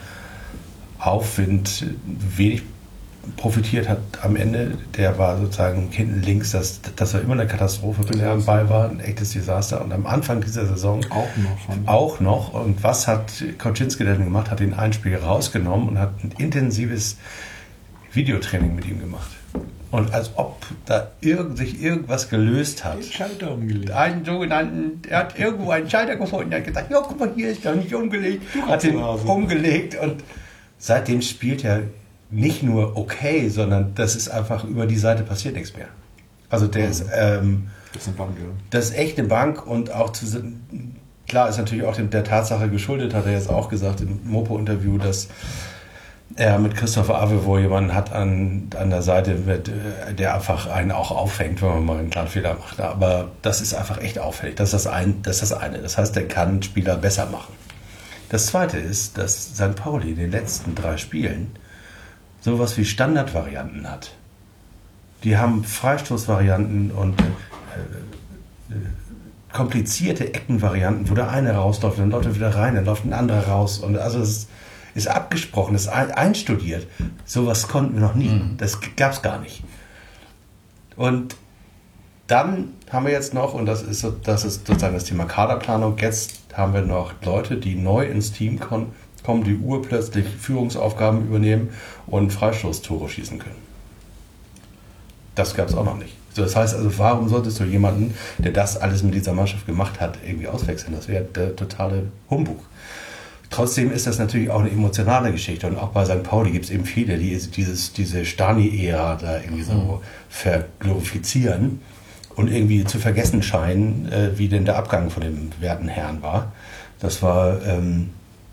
Aufwind wenig profitiert hat am Ende. Der war sozusagen hinten links, das, das war immer eine Katastrophe, wenn er am Ball war, ein echtes Desaster. Und am Anfang dieser Saison auch noch von auch noch. Und was hat Kauczynski denn gemacht? Hat ihn ein Spiel rausgenommen und hat ein intensives Videotraining mit ihm gemacht. Und als ob da irgend, sich irgendwas gelöst hat. Schalter umgelegt. Einen sogenannten, er hat irgendwo einen Schalter gefunden, er hat gesagt, ja, guck mal, hier ist doch nicht umgelegt. Hat ihn umgelegt und seitdem spielt er nicht nur okay, sondern das ist einfach über die Seite passiert nichts mehr. Also der ist, ähm, Das ist eine Bank, ja. das ist echt eine Bank und auch zu, klar ist natürlich auch der Tatsache geschuldet, hat er jetzt auch gesagt im Mopo-Interview, dass er mit Christopher Avevo jemanden hat an, an der Seite, mit, der einfach einen auch aufhängt, wenn man mal einen kleinen Fehler macht. Aber das ist einfach echt auffällig. Das ist das, ein, das, ist das eine. Das heißt, der kann Spieler besser machen. Das zweite ist, dass Sankt Pauli in den letzten drei Spielen sowas wie Standardvarianten hat. Die haben Freistoßvarianten und äh, äh, komplizierte Eckenvarianten, wo der eine rausläuft, dann läuft er wieder rein, dann läuft ein anderer raus. Und also es ist, ist abgesprochen, ist ein, einstudiert. Sowas konnten wir noch nie. Mhm. Das gab es gar nicht. Und dann haben wir jetzt noch, und das ist, das ist sozusagen das Thema Kaderplanung, jetzt haben wir noch Leute, die neu ins Team kommen, kommen, die urplötzlich Führungsaufgaben übernehmen und Freistoßtore schießen können. Das gab es auch noch nicht. So, das heißt also, warum solltest du jemanden, der das alles mit dieser Mannschaft gemacht hat, irgendwie auswechseln? Das wäre der totale Humbug. Trotzdem ist das natürlich auch eine emotionale Geschichte. Und auch bei Sankt Pauli gibt es eben viele, die dieses, diese Stani-Ära da irgendwie so verglorifizieren und irgendwie zu vergessen scheinen, äh, wie denn der Abgang von dem werten Herrn war. Das war, ähm,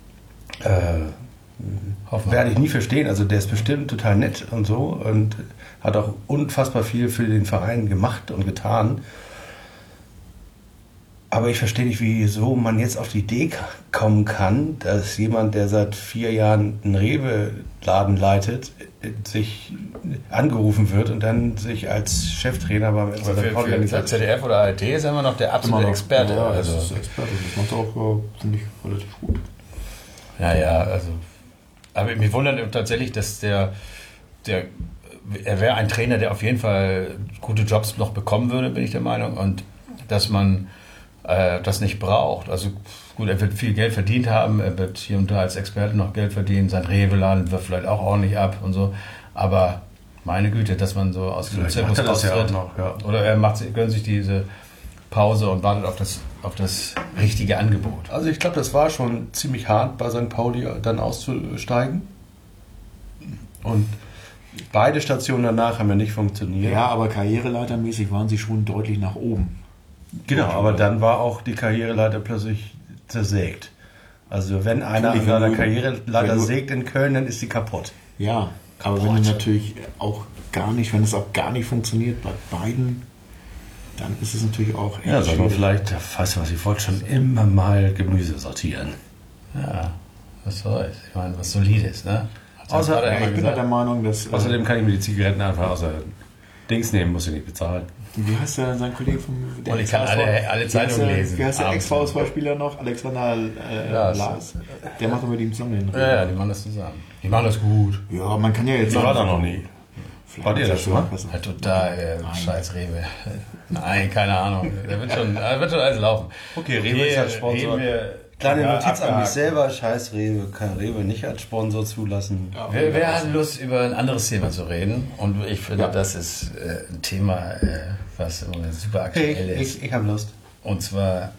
äh, werde ich nie verstehen. Also der ist bestimmt total nett und so und hat auch unfassbar viel für den Verein gemacht und getan. Aber ich verstehe nicht, wieso man jetzt auf die Idee kommen kann, dass jemand, der seit vier Jahren einen Rewe-Laden leitet, sich angerufen wird und dann sich als Cheftrainer beim also für, für, für Z D F oder A R D ist immer noch der absolute noch, Experte. Ja, also. das ist Experte. Das macht auch, finde ich, relativ gut. Ja, ja, also. Aber mir wundert tatsächlich, dass der, der er wäre ein Trainer, der auf jeden Fall gute Jobs noch bekommen würde, bin ich der Meinung. Und dass man äh, das nicht braucht. Also gut, er wird viel Geld verdient haben, er wird hier und da als Experte noch Geld verdienen, sein Rewe-Laden wird vielleicht auch ordentlich ab und so. Aber meine Güte, dass man so aus dem Zirkus austritt. Ja ja. Oder er macht, gönnt sich diese Pause und wartet auf das, auf das richtige Angebot. Also ich glaube, das war schon ziemlich hart, bei Sankt Pauli dann auszusteigen. Und beide Stationen danach haben ja nicht funktioniert. Ja, aber karriereleitermäßig waren sie schon deutlich nach oben. Genau, aber dann war auch die Karriereleiter plötzlich zersägt. Also wenn einer an seiner Karriereleiter sägt in Köln, dann ist sie kaputt. Ja, aber kaputt. Wenn du natürlich auch gar nicht, wenn es auch gar nicht funktioniert bei beiden, dann ist es natürlich auch echt ja, sagen wir vielleicht, weißt du was, ich wollte schon immer mal Gemüse sortieren. Ja, was soll's. Ich meine, was Solides, ne? Außer, ja, ich bin ja der Meinung, dass... Außerdem kann ich mir die Zigaretten einfach außer Dings nehmen, muss ich nicht bezahlen. Wie heißt der, sein Kollege vom... Der Und ich kann alle, alle Zeitungen lesen. Wie heißt der Ex-V S V-Spieler noch? Alexander äh, ja, Lars. Der macht doch mit ihm zusammen. Ja, ja, die machen das zusammen. Die machen das gut. Ja, man kann ja jetzt... Ich war da noch nie. War dir das schon mal? Halt total äh, scheiß Rewe. Nein, keine Ahnung. Der wird schon, der wird schon alles laufen. Okay, Rewe ist als Sponsor. Kleine ja, Notiz an mich selber, scheiß Rewe, kann Rewe nicht als Sponsor zulassen. Ja, wer, wer hat Lust, über ein anderes Thema zu reden? Und ich finde, ja. das ist äh, ein Thema, äh, was super aktuell hey, ist. Ich, ich habe Lust. Und zwar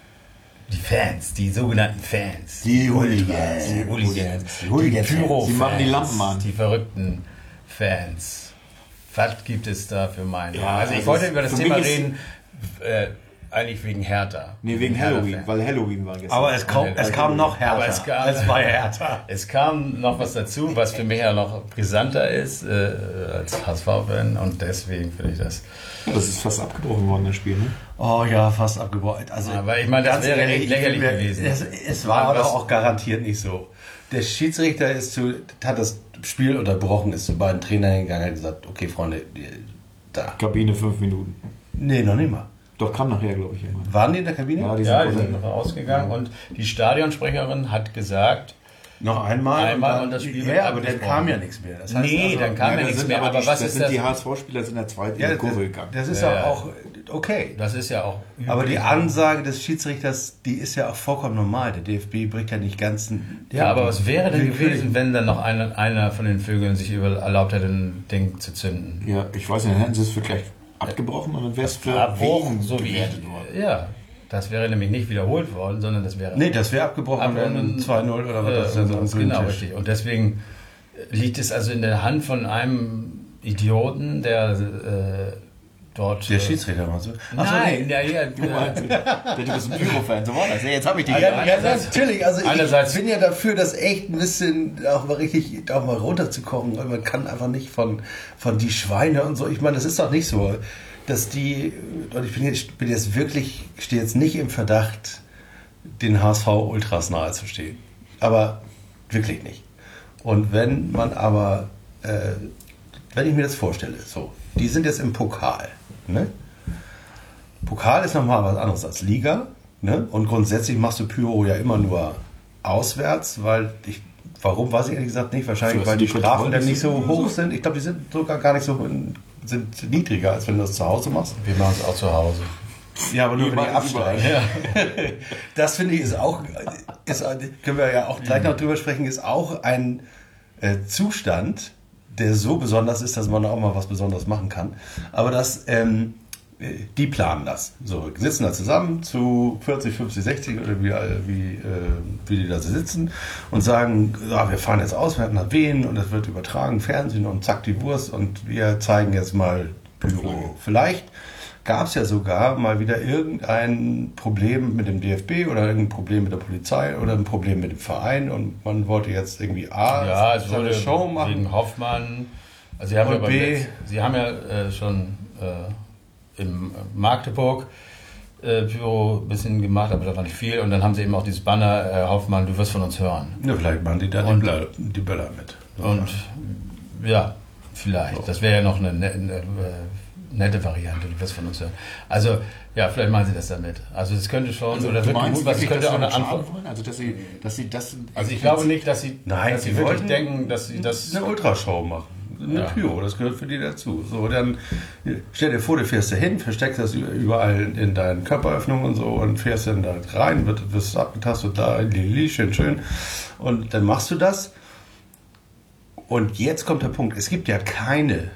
die Fans, die sogenannten Fans. Die Hooligans. Die Hooligans. Die Hooligans. Die Pyro-Fans. Die machen die Lampen an. Die verrückten Fans. Was gibt es da für Meinungen? Ja, also ich also wollte über das Thema reden, äh, eigentlich wegen Hertha. Nee, wegen Halloween, weil Halloween war gestern. Aber es, kam, es kam noch härter. Aber es kam, als bei Hertha. Es kam noch was dazu, was für mich ja noch brisanter ist äh, als H S V-Fan und deswegen finde ich das... Ja, das ist fast abgebrochen worden, das Spiel, ne? Oh ja, fast abgebrochen. Also, aber ich meine, das wäre ehrlich, lächerlich mir, gewesen. Es, es war aber auch garantiert nicht so. Der Schiedsrichter ist zu, hat das Spiel unterbrochen, ist zu beiden Trainern gegangen und hat gesagt, okay, Freunde, da. Kabine fünf Minuten. Nee, noch nicht mal. Doch, kam nachher, glaube ich. Jemand. Waren die in der Kabine? Ja, die sind, ja, die sind rausgegangen. Ja. Und die Stadionsprecherin hat gesagt... Noch einmal? Einmal und das Spiel wird Ja, aber dann kam ja nichts mehr. Das heißt nee, also, dann kam ja, ja nichts mehr. Aber, aber was das ist sind das? Die H S V-Spieler sind in der zweiten ja, Kurve gegangen. Das ist ja auch okay. Das ist ja auch... Aber die Ansage des Schiedsrichters, die ist ja auch vollkommen normal. Der D F B bricht ja nicht ganz... Ja, aber was wäre denn gewesen, wenn dann noch einer, einer von den Vögeln sich erlaubt hätte, ein Ding zu zünden? Ja, ich weiß nicht, dann hätten sie es für gleich abgebrochen und dann wäre es für Abbruch, so wie ja, das wäre nämlich nicht wiederholt worden, sondern das wäre... Nee, das wäre abgebrochen worden, zwei null oder was äh, das ist. Genau, richtig. Und deswegen liegt es also in der Hand von einem Idioten, der äh, dort... Der äh, Schiedsrichter meinst du? Ach so, Nein, nee. ja, ja, Du meinst, du bist ein Pyro-Fan, so war das. Ja, jetzt habe ich dich Ja, wieder. ja, ja, natürlich. Also ich Einerseits- bin ja dafür, das echt ein bisschen auch mal richtig auch mal runterzukochen, weil man kann einfach nicht von, von die Schweine und so. Ich meine, das ist doch nicht so, dass die, und ich bin jetzt, bin jetzt wirklich, stehe jetzt nicht im Verdacht, den H S V Ultras nahe zu stehen. Aber wirklich nicht. Und wenn man aber, äh, wenn ich mir das vorstelle, so, die sind jetzt im Pokal, ne? Pokal ist nochmal was anderes als Liga, ne? Und grundsätzlich machst du Pyro ja immer nur auswärts, weil ich, warum weiß ich ehrlich gesagt nicht, wahrscheinlich So, weil die die Strafen Kontrollen dann nicht nicht so so- hoch sind. Ich glaube, die sind sogar gar nicht so, sind niedriger, als wenn du das zu Hause machst. Wir machen es auch zu Hause. Ja, aber nur wenn die machen es absteigen. Ja. Das finde ich ist auch, ist, können wir ja auch gleich noch drüber sprechen, ist auch ein äh, Zustand, der so besonders ist, dass man auch mal was Besonderes machen kann. Aber das, ähm, die planen das. So, sitzen da zusammen zu vierzig, fünfzig, sechzig oder wie, wie, äh, wie die da so sitzen und sagen, ja, wir fahren jetzt aus, wir hatten nach Wien und das wird übertragen, Fernsehen und zack die Wurst und wir zeigen jetzt mal Pyro. Vielleicht gab es ja sogar mal wieder irgendein Problem mit dem D F B oder irgendein Problem mit der Polizei oder ein Problem mit dem Verein und man wollte jetzt irgendwie A, Ja, es seine wurde Show machen. wegen Hoffmann. Also sie haben Und ja, beim B- Letz- sie haben ja äh, schon äh, im Magdeburg äh, Pyro ein bisschen gemacht, aber das war nicht viel. Und dann haben sie eben auch dieses Banner, äh, Hoffmann, du wirst von uns hören. Ja, vielleicht machen die da die, Und- Böller, die Böller mit. Und ja, vielleicht. Das wäre ja noch eine, ne- eine, äh, nette Variante, du wirst von uns hören. Also, ja, vielleicht machen sie das damit. Also es könnte schon, Also, oder du wirklich meinst gut, was es wirklich, könnte dass auch sie eine damit Antwort. schaden wollen? Also, dass sie, dass sie das... Also ich glaube nicht, dass sie, Nein, dass sie sie wirklich wollten denken, dass sie das... eine Ultrashow machen. Eine Ja. Pyro, das gehört für die dazu. So, dann stell dir vor, du fährst da hin, versteckst das überall in deinen Körperöffnungen und so und fährst dann da rein, wird, wirst abgetastet, da, lili, schön, schön. Und dann machst du das. Und jetzt kommt der Punkt, es gibt ja keine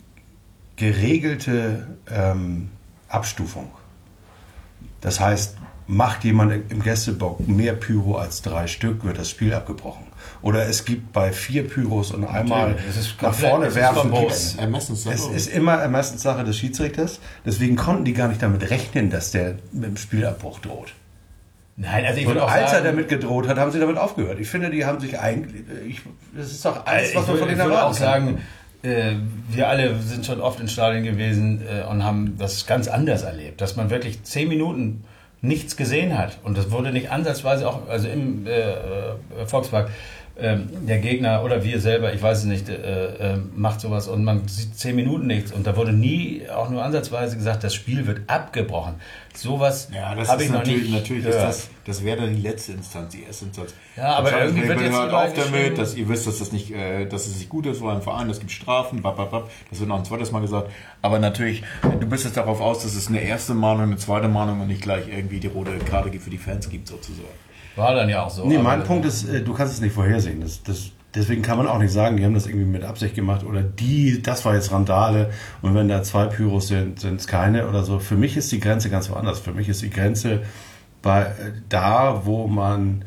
geregelte ähm, Abstufung. Das heißt, macht jemand im Gästeblock mehr Pyro als drei Stück, wird das Spiel abgebrochen. Oder es gibt bei vier Pyros und einmal Natürlich, es ist nach komplett- vorne es ist werfen. verboten. gibt's- Ermessenssache. Es ist immer Ermessenssache des Schiedsrichters. Deswegen konnten die gar nicht damit rechnen, dass der mit dem Spielabbruch droht. Nein, also ich Und würde auch als er sagen, damit gedroht hat, haben sie damit aufgehört. Ich finde, die haben sich eigentlich... Ich, das ist doch alles, also was ich man von würde, ich denen würde auch erwarten kann. sagen, äh, wir alle sind schon oft in Stadien gewesen äh, und haben das ganz anders erlebt, dass man wirklich zehn Minuten nichts gesehen hat und das wurde nicht ansatzweise auch, also im äh, äh, Volkspark, ähm, der Gegner oder wir selber, ich weiß es nicht, äh, äh, macht sowas und man sieht zehn Minuten nichts und da wurde nie auch nur ansatzweise gesagt, das Spiel wird abgebrochen. Sowas Ja, das habe ist ich noch natürlich, nicht natürlich ist gehört. das, das wäre dann die letzte Instanz, die erste Instanz. Ja, aber Wahrscheinlich irgendwie wird wird jetzt hört überall auf damit, geschrieben- dass ihr wisst, dass das nicht, äh, dass es nicht gut ist vor einem Verein, es gibt Strafen, bap, bap, bap. Das wird noch ein zweites Mal gesagt. Aber natürlich, du bist jetzt darauf aus, dass es eine erste Mahnung, eine zweite Mahnung und nicht gleich irgendwie die rote Karte für die Fans gibt, sozusagen. War dann ja auch so. Nee, aber- mein Punkt ist, äh, du kannst es nicht vorhersehen. Das, das, deswegen kann man auch nicht sagen, die haben das irgendwie mit Absicht gemacht oder die, das war jetzt Randale und wenn da zwei Pyros sind, sind es keine oder so. Für mich ist die Grenze ganz woanders. Für mich ist die Grenze bei äh, da, wo man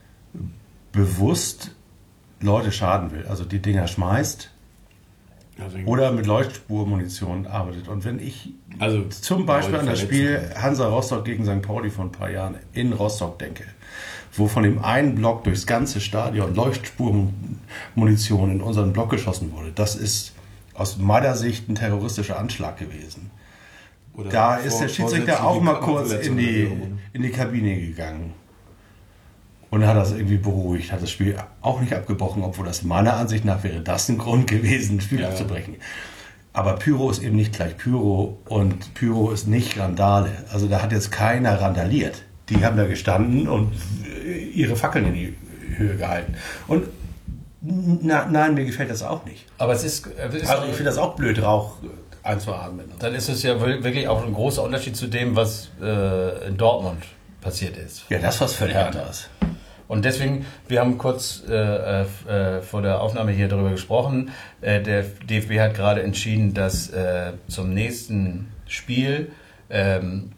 bewusst Leute schaden will, also die Dinger schmeißt Also, oder mit Leuchtspurmunition arbeitet. Und wenn ich also zum Beispiel Leute an das verletzen. Spiel Hansa Rostock gegen Sankt Pauli vor ein paar Jahren in Rostock denke, wo von dem einen Block durchs ganze Stadion Leuchtspurmunition in unseren Block geschossen wurde, das ist aus meiner Sicht ein terroristischer Anschlag gewesen. Oder Da vor- ist der Vorsätze, Schiedsrichter auch die mal kurz Körperverletzung in die, oder in die Kabine gegangen und hat das irgendwie beruhigt, hat das Spiel auch nicht abgebrochen, obwohl das meiner Ansicht nach wäre das ein Grund gewesen, ein Spiel Ja. abzubrechen. Aber Pyro ist eben nicht gleich Pyro und Pyro ist nicht Randale. Also da hat jetzt keiner randaliert. Die haben da gestanden und ihre Fackeln in die Höhe gehalten. Und na, nein, mir gefällt das auch nicht. Aber es ist, es ist Also ich finde das auch blöd, Rauch einzuatmen. dann ist es ja wirklich auch ein großer Unterschied zu dem, was äh, in Dortmund passiert ist. Ja, das ist was völlig Ja. anderes. Und deswegen, wir haben kurz äh, äh, vor der Aufnahme hier darüber gesprochen. Äh, der D F B hat gerade entschieden, dass äh, zum nächsten Spiel ähm,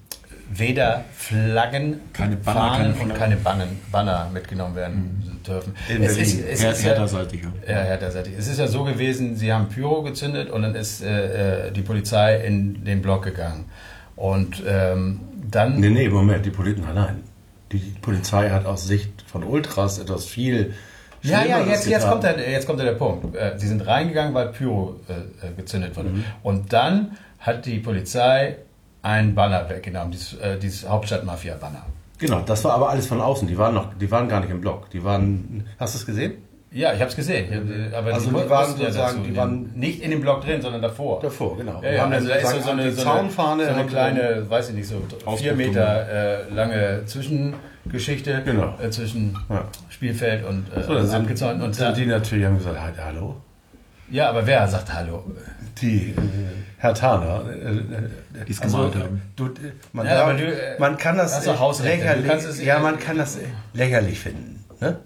weder Flaggen, keine Banner, Fahnen keine und keine Bannen, Banner mitgenommen werden mhm. dürfen. In es Berlin. ist, es Her ist härterseitig. Ja, ja härterseitig. Es ist ja so gewesen, sie haben Pyro gezündet und dann ist äh, die Polizei in den Block gegangen. Und ähm, dann... Nee, nee, Moment, die Polizei, nein, nein. Die Polizei hat aus Sicht von Ultras etwas viel Ja, ja, Schlimmeres jetzt, jetzt, getan. kommt der, jetzt kommt der Punkt. Äh, Sie sind reingegangen, weil Pyro äh, gezündet wurde. Mhm. Und dann hat die Polizei einen Banner weggenommen, dieses, äh, dieses Hauptstadt-Mafia-Banner. Genau, das war aber alles von außen. Die waren noch, die waren gar nicht im Block. Die waren, hast du es gesehen? Ja, ich habe es gesehen. Aber Also die, die waren wussten ja sozusagen, dazu, die waren nicht in dem Block drin, sondern davor. Davor, genau. Ja, ja, haben also da dann ist so, so eine, die so Zaunfahne, eine, so eine haben kleine, weiß ich nicht, so vier Meter äh, lange Zwischengeschichte Genau. äh, zwischen Ja. Spielfeld und äh, so, dann sind, abgezäunt. Und sind da, die natürlich haben gesagt, halt, hallo? ja, aber wer sagt Hallo? Die, äh, Herr Taner, äh, äh, Die es gemalt haben. Du, äh, man, Ja, darf, aber du, äh, man kann das hast doch äh, Hausrechte. Du lächerlich, kannst es- ja, man kann das äh, lächerlich finden, ne?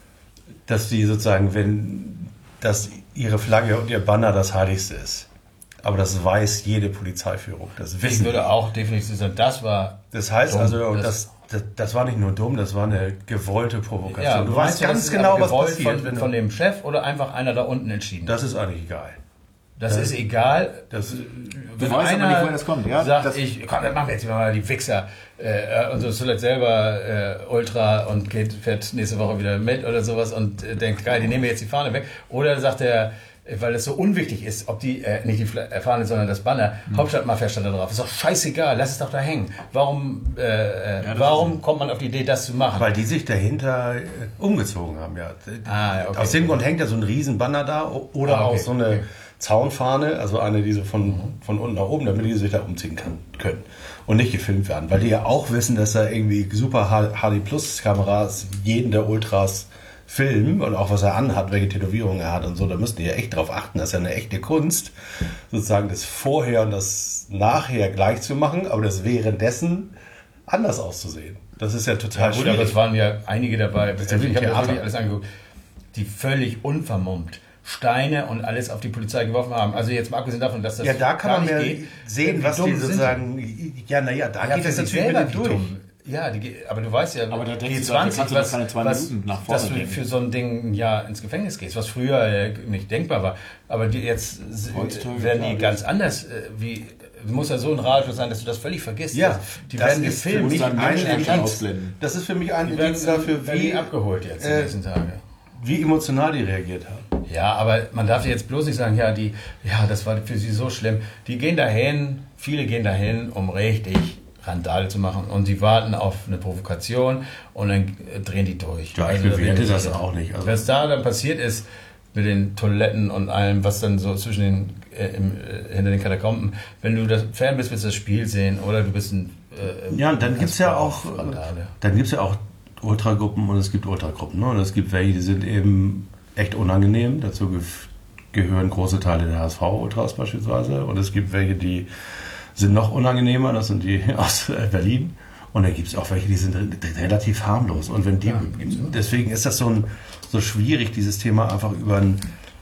Dass die sozusagen, wenn dass ihre Flagge und ihr Banner das Heiligste ist. Aber das weiß jede Polizeiführung. Das Ich wissen würde die. auch definitiv sagen, das war. Das heißt dumm. also, Das- das, das, das war nicht nur dumm, das war eine gewollte Provokation. Ja, du meinst weißt ja, das ganz ist genau, aber was gewollt passiert. Von, wenn von du, dem Chef oder einfach einer da unten entschieden. das ist eigentlich egal. Das ist egal. Das, Wenn weißt aber einer nicht, woher das kommt, ja? sagt, Das- ich, komm, dann machen wir jetzt mal die Wichser. Äh, und so Sulet selber äh, Ultra und geht, fährt nächste Woche wieder mit oder sowas und äh, denkt, geil, die nehmen wir jetzt die Fahne weg. Oder sagt er, äh, weil es so unwichtig ist, ob die, äh, nicht die Fla- äh, Fahne, sondern das Banner, Mhm. Hauptstadtmafia stand da drauf. Ist doch scheißegal, lass es doch da hängen. Warum, äh, äh, das warum kommt man auf die Idee, das zu machen? weil die sich dahinter äh, umgezogen haben, ja. Ah, ja, okay. Aus dem Grund hängt ja so ein riesen Banner da o- oder Ah, okay, auch so eine okay. Zaunfahne, also eine, die so von, von unten nach oben, damit die sich da umziehen kann, können und nicht gefilmt werden. Weil die ja auch wissen, dass da irgendwie super H D Plus Kameras jeden der Ultras filmen und auch was er anhat, welche Tätowierungen er hat und so. Da müssen die ja echt drauf achten. Das ist ja eine echte Kunst, sozusagen das Vorher und das Nachher gleich zu machen, aber das währenddessen anders auszusehen. Das ist ja total Ja, gut, aber schwierig. es waren ja einige dabei, ja also wie ich ein habe mir Theater. wirklich alles angeguckt, die völlig unvermummt Steine und alles auf die Polizei geworfen haben. Also jetzt mal abgesehen davon, dass das Ja, da kann gar man nicht ja geht. sehen, Wie was dumm die sind sozusagen. Ja, naja, da Ja, geht für es sich natürlich selber wieder wie durch. dumm. Ja, die, aber du weißt ja, Aber da denkst G du doch, da zwanzig, kannst du doch was, keine zwei was, Minuten nach vorne dass du denken. für so ein Ding ein Jahr ins Gefängnis gehst, was früher äh, nicht denkbar war. Aber die jetzt s- Heutzutage, werden die klar, ganz anders. Äh, wie muss ja so ein Radius sein, dass du das völlig vergisst. Ja, die das werden ist für gefilmt. mich dann ein Menschen Indiz. ausblenden. Das ist für mich ein Die werden Indiz dafür, werden die wie, abgeholt jetzt die äh, nächsten Tage. wie emotional die reagiert haben. Ja, aber man darf jetzt bloß nicht sagen, ja, die, ja, das war für sie so schlimm. Die gehen dahin, viele gehen dahin, um richtig Randale zu machen und sie warten auf eine Provokation und dann äh, drehen die durch. Ja, ich Also, bewerte wenn- das auch nicht. Also, Was da dann passiert ist mit den Toiletten und allem, was dann so zwischen den, äh, im, äh, hinter den Katakomben, wenn du das Fan bist, willst du das Spiel sehen oder du bist ein äh, ja, und dann gibt es ja auch, Randale. dann gibt's ja auch Ultragruppen und es gibt Ultragruppen. Ne? Und es gibt welche, die sind eben echt unangenehm. Dazu gef- gehören große Teile der H S V-Ultras beispielsweise. Und es gibt welche, die sind noch unangenehmer. Das sind die aus äh, Berlin. Und dann gibt es auch welche, die sind re- relativ harmlos. Und wenn die, Ja, gibt's immer. deswegen ist das so, ein, so schwierig, dieses Thema einfach über, ein,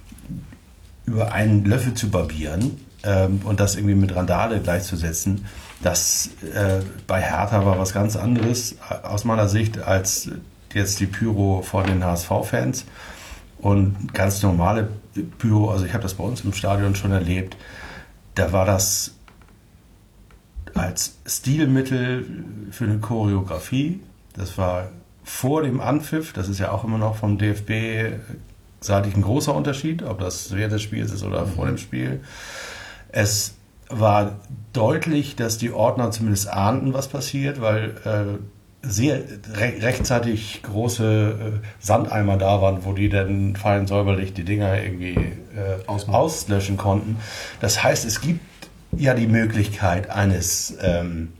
über einen Löffel zu barbieren ähm, und das irgendwie mit Randale gleichzusetzen. Das äh, bei Hertha war was ganz anderes äh, aus meiner Sicht als jetzt die Pyro von den H S V-Fans. Und ganz normale Pyro, also ich habe das bei uns im Stadion schon erlebt, da war das als Stilmittel für eine Choreografie. Das war vor dem Anpfiff, das ist ja auch immer noch vom D F B seitig ein großer Unterschied, ob das während des Spiels ist oder vor dem Spiel. Es war deutlich, dass die Ordner zumindest ahnten, was passiert, weil äh, sehr re rechtzeitig große äh, Sandeimer da waren, wo die dann fein säuberlich die Dinger irgendwie äh, auslöschen konnten. Das heißt, es gibt ja die Möglichkeit eines ähm,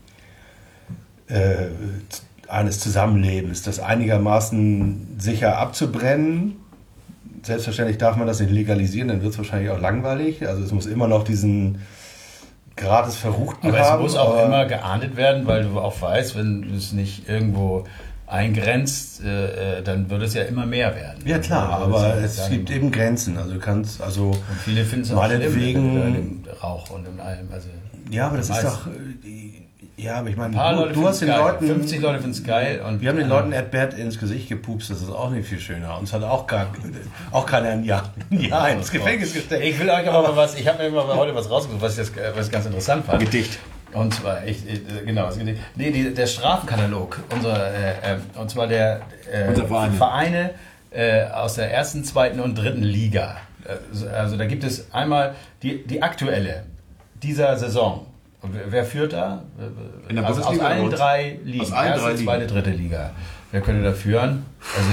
äh, eines Zusammenlebens, das einigermaßen sicher abzubrennen. Selbstverständlich darf man das nicht legalisieren, dann wird es wahrscheinlich auch langweilig. Also es muss immer noch diesen Grad des Verruchten Aber haben. es muss auch aber immer geahndet werden, weil du auch weißt, wenn du es nicht irgendwo eingrenzt, äh, dann würde es ja immer mehr werden. Ja klar, also, aber es es gibt eben Grenzen. Also du kannst, also und viele finden es auch meinetwegen, schlimm, mit dem Rauch und in allem. Also ja, aber das ist meisten. doch, äh, die, ja, aber ich meine, Ein paar du, Leute du hast den geil. Leuten, fünfzig Leute finden es geil. Und wir haben den Leuten at Bert ins Gesicht gepupst, das ist auch nicht viel schöner. Uns hat auch gar, auch keiner ein Jahr, ein Jahr ins Gefängnis gesteckt. Ich will euch aber mal was, ich habe mir mal heute was rausgesucht, was ich, das, was ich ganz interessant fand. Gedicht. Und zwar, ich, äh, genau, das Gedicht. Nee, die, der Strafenkatalog, unser, äh, äh, und zwar der äh, Unser Vereine, Vereine äh, aus der ersten, zweiten und dritten Liga. Äh, Also da gibt es einmal die, die aktuelle dieser Saison. Und wer- wer führt da? In der also aus Bundesliga allen oder was? drei Ligen. Aus allen Erste, drei Ligen. zweite, dritte Liga. Wer könnte da führen? Also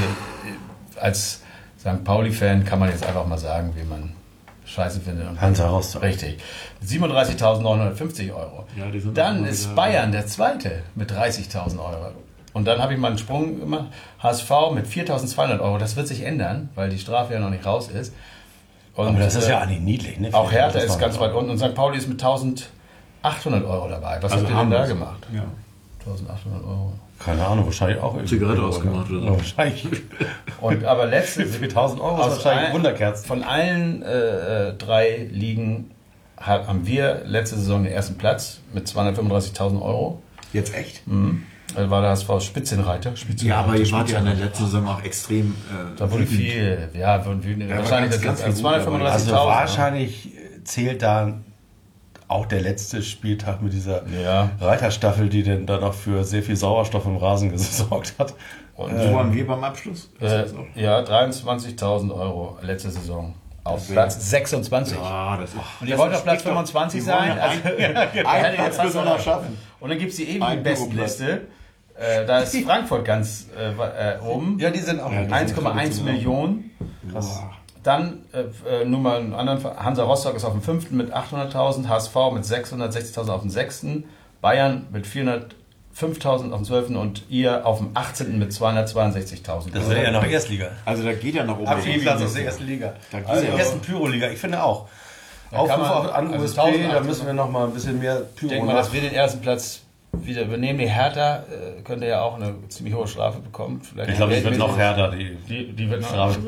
äh, als Sankt Pauli-Fan kann man jetzt einfach mal sagen, wie man scheiße findet. Und Hansa Rostock. Richtig. siebenunddreißigtausendneunhundertfünfzig Euro. Ja, die sind Dann auch mal ist wieder- Bayern der Zweite mit dreißigtausend Euro. Und dann habe ich mal einen Sprung gemacht. H S V mit viertausendzweihundert Euro. Das wird sich ändern, weil die Strafe ja noch nicht raus ist. Und, Aber das ist äh, ja eigentlich niedlich, ne? auch Hertha Das ist war- ganz weit unten und Sankt Pauli ist mit eintausendachthundert Euro dabei. Was Also habt ihr denn da harmlos. gemacht? Ja. eintausendachthundert Euro. Keine Ahnung, wahrscheinlich auch irgendwie. Zigarette ausgemacht oder so. Ja, wahrscheinlich. Und aber letztes Mit tausend Euro ist aus wahrscheinlich ein- Wunderkerzen. Von allen äh, äh, drei Ligen ha- haben wir letzte Saison den ersten Platz mit zweihundertfünfunddreißigtausend Euro. Jetzt echt? Mhm. Da war der H S V Spitzenreiter. Spitzenreiter Ja, aber ihr wart ja in der Spitzenreiter. letzten Saison auch extrem. Äh, Da wurde wütend. viel, ja, wurde wütend. Ja, wahrscheinlich ganz, das ganz viel Also zweihundertfünfunddreißigtausend. wahrscheinlich zählt da auch der letzte Spieltag mit dieser Ja. Reiterstaffel, die denn dann noch für sehr viel Sauerstoff im Rasen gesorgt hat. Und, Wo waren wir beim Abschluss? äh, ja, dreiundzwanzigtausend Euro letzte Saison. Auf Das wär- Platz sechsundzwanzig. Ah, das ist. Und ihr wollt auf Platz fünfundzwanzig sein? Also, Ein jetzt Platz müssen wir noch schaffen. Und dann gibt es die ewigen Ein Bestenliste. Äh, da ist Frankfurt ganz äh, äh, oben. Ja, die sind auch. Ja, die eins Komma eins sind traditionell. Millionen. Krass. Dann äh, äh, nur mal einen anderen Ver- Hansa Rostock ist auf dem fünften mit achthunderttausend, H S V mit sechshundertsechzigtausend auf dem sechsten, Bayern mit vierhundertfünftausend auf dem zwölften und ihr auf dem achtzehnten mit zweihundertzweiundsechzigtausend. Das wäre ja noch Erstliga. Also da geht ja noch um. Abstiegsplatz aus der ersten Liga. Da geht Also ja der ersten Pyro-Liga, ich finde auch. Da kann Aufruf man- an also U S P, tausendachthundert da müssen wir noch mal ein bisschen mehr Ich Pyro denke mal, nach. dass wir den ersten Platz wieder übernehmen. Die Hertha äh, könnte ja auch eine ziemlich hohe Strafe bekommen. Vielleicht Ich glaube, die wird geldmäßig. noch härter. Die, Die, die wird noch Strafe.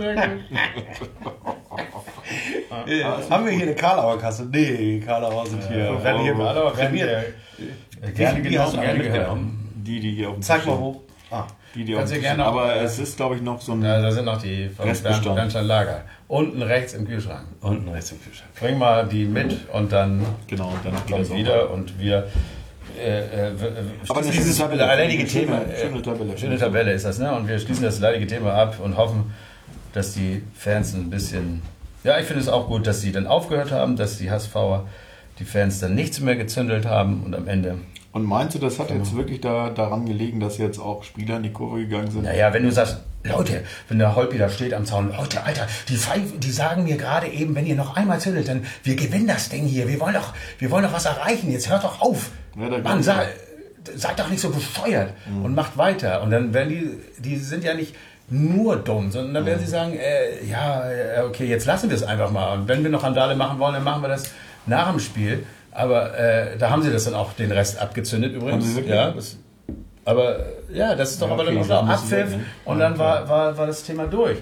Äh, haben wir hier eine Karlauer Kasse? Nee, die Karlauer sind hier. Ja, werden hier Karlauer werden prämiert. äh, gerne Die hast genommen, du gerne mitgenommen. gehört. Die, die hier auf dem Zeig Tisch mal sind. hoch. Ah. Die, die auf Kannst dem du Tisch gerne sind. noch- Aber es ist, glaube ich, noch so ein. Ja, da sind noch die von Restbestand. Bernd- Bernstein Lager. Unten rechts im Kühlschrank. Unten rechts im Kühlschrank. Bring mal die mit und dann Genau, und dann kommt so. wieder und wir. Äh, äh, w- äh, Aber schließen diese dieses Tabelle, leidige schöne- Thema. schöne äh, Tabelle. Schöne Tabelle ist das, ne? Und wir schließen das leidige Thema ab und hoffen, dass die Fans ein bisschen. Ja, ich finde es auch gut, dass sie dann aufgehört haben, dass die H S V'er, die Fans dann nichts mehr gezündelt haben und am Ende. Und meinst du, das hat jetzt wirklich da, daran gelegen, dass jetzt auch Spieler in die Kurve gegangen sind? Naja, wenn du sagst, Leute, wenn der Holpi da steht am Zaun, Leute, Alter, die, Pfeife, die sagen mir gerade eben, wenn ihr noch einmal zündelt, dann wir gewinnen das Ding hier, wir wollen doch, wir wollen doch was erreichen, jetzt hört doch auf. Ja, da Mann, geht's sag, seid doch nicht so bescheuert und macht weiter. Und dann werden die, die sind ja nicht nur dumm, sondern dann werden sie sagen, äh, ja, äh, okay, jetzt lassen wir es einfach mal. Und wenn wir noch Randale machen wollen, dann machen wir das nach dem Spiel. Aber äh, da haben sie das dann auch den Rest abgezündet übrigens. Haben sie wirklich? Ja, das, aber äh, ja, das ist doch Ja, aber okay, dann auch das so müssen wir Abpfiff nehmen. und Ja, dann klar. war, war, war das Thema durch.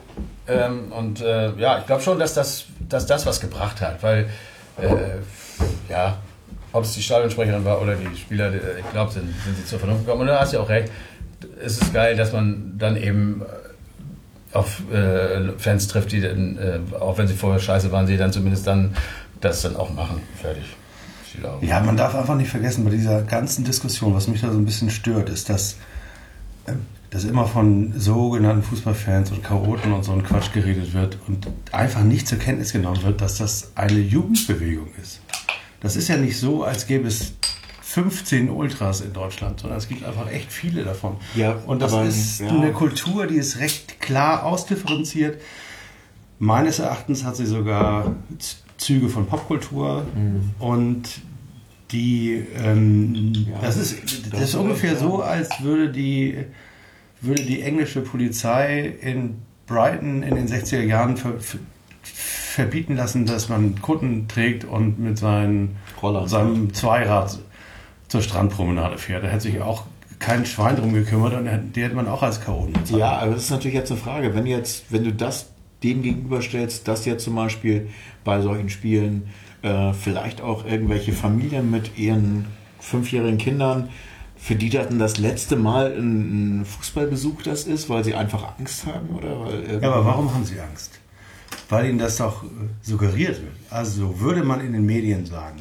Ähm, und äh, ja, ich glaube schon, dass das, dass das was gebracht hat, weil äh, ja, ob es die Stadionsprecherin war oder die Spieler, äh, ich glaube, sind, sind sie zur Vernunft gekommen. Und da hast du ja auch recht. Es ist geil, dass man dann eben äh, auf äh, Fans trifft, die dann, äh, auch wenn sie vorher scheiße waren, sie dann zumindest dann das dann auch machen. Fertig. Ich glaube. Ja, man darf einfach nicht vergessen, bei dieser ganzen Diskussion, was mich da so ein bisschen stört, ist, dass, ähm, dass immer von sogenannten Fußballfans und Chaoten und so ein Quatsch geredet wird und einfach nicht zur Kenntnis genommen wird, dass das eine Jugendbewegung ist. Das ist ja nicht so, als gäbe es fünfzehn Ultras in Deutschland, sondern es gibt einfach echt viele davon. Ja, und das aber, ist ja. eine Kultur, die ist recht klar ausdifferenziert. Meines Erachtens hat sie sogar Z- Züge von Popkultur Mhm. und die, ähm, Ja, das ist, das das ist ungefähr ist, so, als würde die, würde die englische Polizei in Brighton in den sechziger Jahren ver, ver, verbieten lassen, dass man Kutten trägt und mit seinen, Roller. seinem Zweirad zur Strandpromenade fährt. Da hätte sich auch kein Schwein drum gekümmert und die hätte man auch als Chaoten bezeichnet. Ja, aber das ist natürlich jetzt eine Frage. Wenn jetzt, wenn du das dem gegenüberstellst, dass jetzt zum Beispiel bei solchen Spielen äh, vielleicht auch irgendwelche Familien mit ihren fünfjährigen Kindern, für die dann das letzte Mal ein Fußballbesuch das ist, weil sie einfach Angst haben? Oder weil ja, aber warum haben sie Angst? Weil ihnen das doch suggeriert wird. Also würde man in den Medien sagen,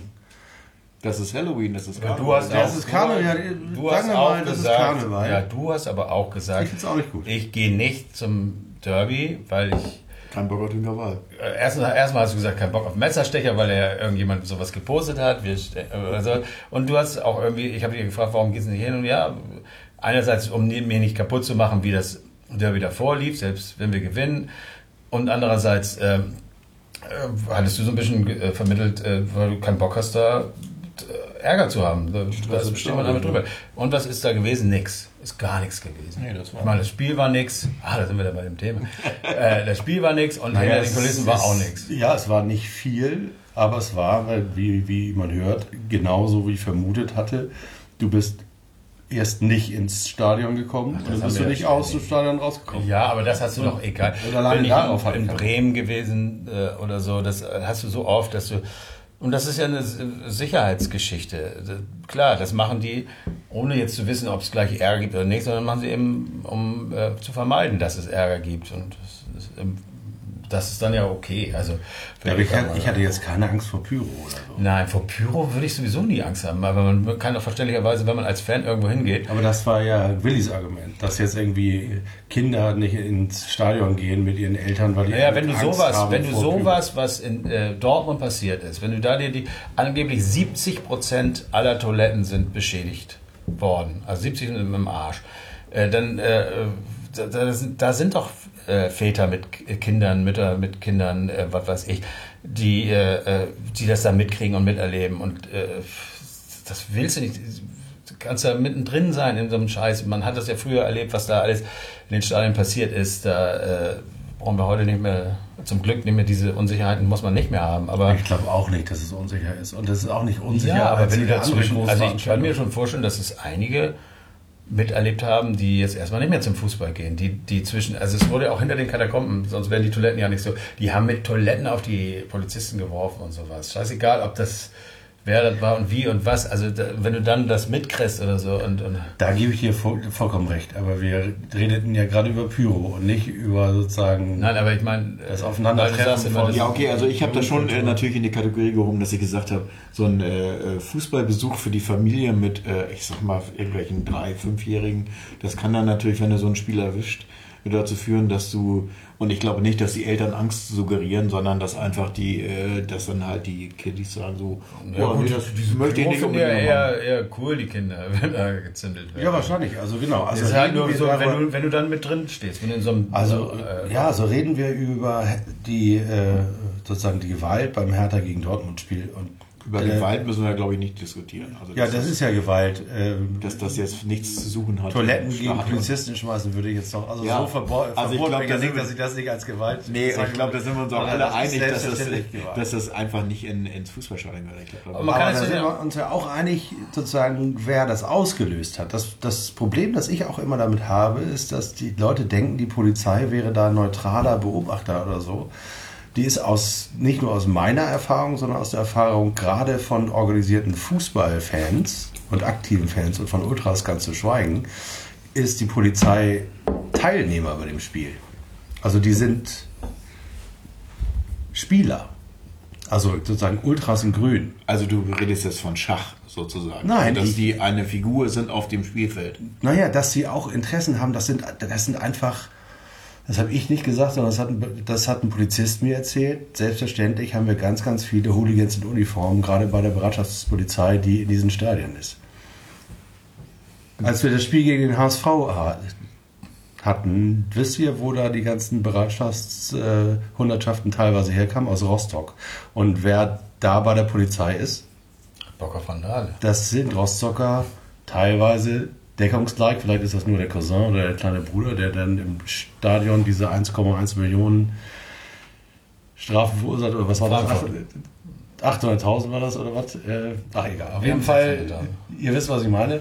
das ist Halloween, das ist Ja, Karneval. du hast das auch, ist Karneval. Ja, du sagen hast wir auch mal, das ist gesagt, Karneval. ja, du hast aber auch gesagt, Ich find's auch nicht gut. ich gehe nicht zum Derby, weil ich Kein Bock auf den Krawall. Äh, Erstmal, erstmal hast du gesagt, kein Bock auf Messerstecher, weil er irgendjemand sowas gepostet hat. Wir, also, und du hast auch irgendwie, ich habe dich gefragt, warum gehst du nicht hin? Und ja, einerseits, um mir nicht kaputt zu machen, wie das Derby davor lief, selbst wenn wir gewinnen. Und andererseits äh, äh, hattest du so ein bisschen äh, vermittelt, äh, weil du keinen Bock hast, da äh, Ärger zu haben. Da, da steht man damit drüber. Und was ist da gewesen? Nix. Ist gar nichts gewesen. Nee, das war ich meine, das Spiel war nix. Ah, da sind wir da bei dem Thema. äh, das Spiel war nix und Naja, hinter den Kulissen es war ist- auch nix. Ja, es war nicht viel, aber es war, wie, wie man hört, genauso wie ich vermutet hatte. Du bist erst nicht ins Stadion gekommen das und dann haben bist wir du ja nicht schon aus dem erlebt. Stadion rausgekommen. Ja, aber das hast du doch egal. Und alleine Wenn ich darauf in, hatte in ich keinen Bremen gewesen äh, oder so, das äh, hast du so oft, dass du. Und das ist ja eine S- Sicherheitsgeschichte. D- Klar, das machen die, ohne jetzt zu wissen, ob es gleich Ärger gibt oder nicht, sondern machen sie eben, um äh, zu vermeiden, dass es Ärger gibt. Und das ist, ähm, das ist dann ja okay. Also, Ja, aber ich, hatte- ich hatte jetzt keine Angst vor Pyro oder so. Nein, vor Pyro würde ich sowieso nie Angst haben, aber man kann doch verständlicherweise, wenn man als Fan irgendwo hingeht, Aber das war ja Willis Argument, dass jetzt irgendwie Kinder nicht ins Stadion gehen mit ihren Eltern, weil die naja, wenn du Angst sowas, haben wenn du vor Pyro. sowas, was in äh, Dortmund passiert ist, wenn du da dir die, angeblich siebzig Prozent aller Toiletten sind beschädigt worden, also siebzig sind im Arsch, äh, dann, äh, da, da, sind, da sind doch äh, Väter mit K- Kindern, Mütter mit Kindern, äh, was weiß ich, die, äh, äh, die das da mitkriegen und miterleben und äh, das willst du nicht. Du kannst ja mittendrin sein in so einem Scheiß. Man hat das ja früher erlebt, was da alles in den Stadien passiert ist. Da äh, brauchen wir heute nicht mehr, zum Glück nicht mehr diese Unsicherheiten, muss man nicht mehr haben. Aber Ich glaube auch nicht, dass es unsicher ist. Und das ist auch nicht unsicher. ja, aber als wenn du jede andere dazwischen, also ich kann Großveranstaltung. mir schon vorstellen, dass es einige miterlebt haben, die jetzt erstmal nicht mehr zum Fußball gehen. Die, die zwischen, also es wurde auch hinter den Katakomben, sonst wären die Toiletten ja nicht so. Die haben mit Toiletten auf die Polizisten geworfen und sowas. Scheißegal, ob das wer das war und wie und was. Also da, wenn du dann das mitkriegst oder so und, und Da gebe ich dir voll, vollkommen recht. Aber wir redeten ja gerade über Pyro und nicht über sozusagen... nein, aber ich meine, Das äh, Aufeinandertreffen weil du sagst immer, von- das- Ja, okay, also ich habe das schon äh, natürlich in die Kategorie gehoben, dass ich gesagt habe, so ein äh, Fußballbesuch für die Familie mit, äh, ich sag mal, irgendwelchen drei-, fünfjährigen, das kann dann natürlich, wenn du so ein Spiel erwischt, dazu führen, dass du, und ich glaube nicht, dass die Eltern Angst suggerieren, sondern dass einfach die, äh, dass dann halt die Kiddies sagen so, Ja, gut, nee, das möchte ich nicht finde ja unbedingt eher, haben. eher cool, die Kinder, wenn da gezündelt werden. Ja, wahrscheinlich. Also genau. Also Das ist halt reden nur wir so, darüber- wenn du, wenn du dann mit drin stehst, wenn du in so einem... Also, äh, ja, so reden wir über die, äh, sozusagen die Gewalt beim Hertha gegen Dortmund-Spiel. Und Über äh, Gewalt müssen wir, glaube ich, nicht diskutieren. Also Ja, das ist ja Gewalt. Ähm, dass das jetzt nichts zu suchen hat. Toiletten im gegen Stadion. Polizisten schmeißen würde ich jetzt doch, also Ja. so verbor Also ich verboten glaub, ich da nicht, sind wir- dass ich das nicht als Gewalt Nee, ich bezeichne. glaube, da sind wir uns auch Aber alle das ist einig, dass das, selbstverständlich Gewalt. dass das einfach nicht in, ins Fußballstadion gehört. Ich glaub, Aber man Aber kann da es sind ja- wir uns ja auch einig, sozusagen, wer das ausgelöst hat. Das, das Problem, das ich auch immer damit habe, ist, dass die Leute denken, die Polizei wäre da ein neutraler Beobachter oder so. Die ist aus, nicht nur aus meiner Erfahrung, sondern aus der Erfahrung gerade von organisierten Fußballfans und aktiven Fans und von Ultras ganz zu schweigen, ist die Polizei Teilnehmer bei dem Spiel. Also die sind Spieler. Also sozusagen Ultras in Grün. Also du redest jetzt von Schach sozusagen. Nein, dass ich- die eine Figur sind auf dem Spielfeld. Naja, dass sie auch Interessen haben, das sind, das sind einfach, das habe ich nicht gesagt, sondern das hat, ein, das hat ein Polizist mir erzählt. Selbstverständlich haben wir ganz, ganz viele Hooligans in Uniform, gerade bei der Bereitschaftspolizei, die in diesen Stadien ist. Als wir das Spiel gegen den H S V ha- hatten, wisst ihr, wo da die ganzen Bereitschaftshundertschaften teilweise herkamen? Aus Rostock. Und wer da bei der Polizei ist? Bock auf Vandale. Das sind Rostocker, teilweise deckungsgleich. Vielleicht ist das nur der Cousin oder der kleine Bruder, der dann im Stadion diese eins Komma eins Millionen Strafen verursacht. Oder was war das? Frankfurt. achthunderttausend war das oder was? Äh, ach egal. Auf Wir jeden haben Fall, achthunderttausend. ihr wisst, was ich meine.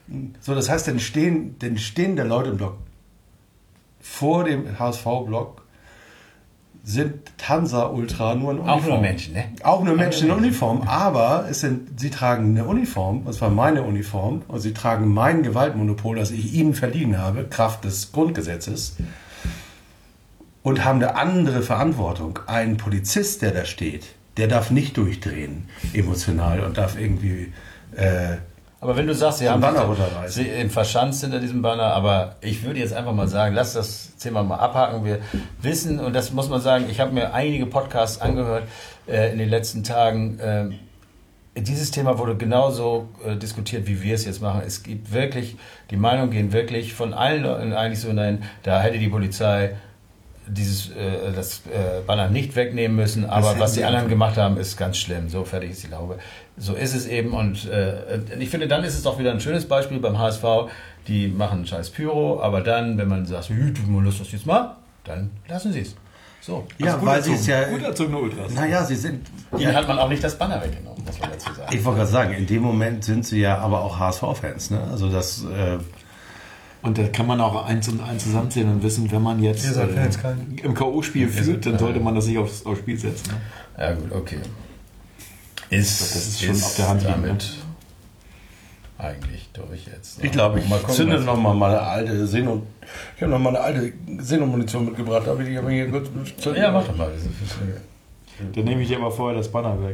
So, das heißt, dann stehen, dann stehen da Leute im Block. Vor dem H S V-Block sind Hansa-Ultra nur in Uniform. Auch nur Menschen, ne? Auch nur Menschen in Uniform, aber es sind, sie tragen eine Uniform, das war meine Uniform, und sie tragen mein Gewaltmonopol, das ich ihnen verliehen habe, Kraft des Grundgesetzes, und haben eine andere Verantwortung. Ein Polizist, der da steht, der darf nicht durchdrehen, emotional, und darf irgendwie... Äh, Aber wenn du sagst, sie haben Banner sich runterreißen. sie in Verschanzt hinter diesem Banner, aber ich würde jetzt einfach mal sagen, lass das Thema mal abhaken. Wir wissen, und das muss man sagen, ich habe mir einige Podcasts angehört äh, in den letzten Tagen. Äh, dieses Thema wurde genauso äh, diskutiert, wie wir es jetzt machen. Es gibt wirklich, die Meinungen gehen wirklich von allen Leuten eigentlich so hinein, da hätte die Polizei dieses äh, das äh, Banner nicht wegnehmen müssen, aber was die anderen gemacht haben, ist ganz schlimm. So fertig ist die Laube. So ist es eben, und äh, ich finde, dann ist es doch wieder ein schönes Beispiel beim H S V. Die machen scheiß Pyro, aber dann, wenn man sagt, man lässt das jetzt mal, dann lassen sie es. So. ja, Also weil sie es ja... Gut erzogene Ultras. Naja, sie sind... Ihnen hat man auch nicht das Banner weggenommen, muss man dazu sagen. Ich wollte gerade sagen, in dem Moment sind sie ja aber auch H S V-Fans. Ne? Also das... Äh, Und da kann man auch eins und eins zusammenzählen und wissen, wenn man jetzt äh, im K O-Spiel führt, dann sollte man das nicht aufs, aufs Spiel setzen. Ne? Ja gut, okay. Ist, Das ist schon auf der Hand liegend, damit eigentlich durch jetzt. Ich glaube, ich Mal gucken, zünde was- noch mal meine alte Seno. Ich habe noch mal eine alte Seno-Munition mitgebracht, aber ich aber hier kurz zünden. Ja, mach doch mal. Das ist- Dann nehme ich dir aber vorher das Banner weg.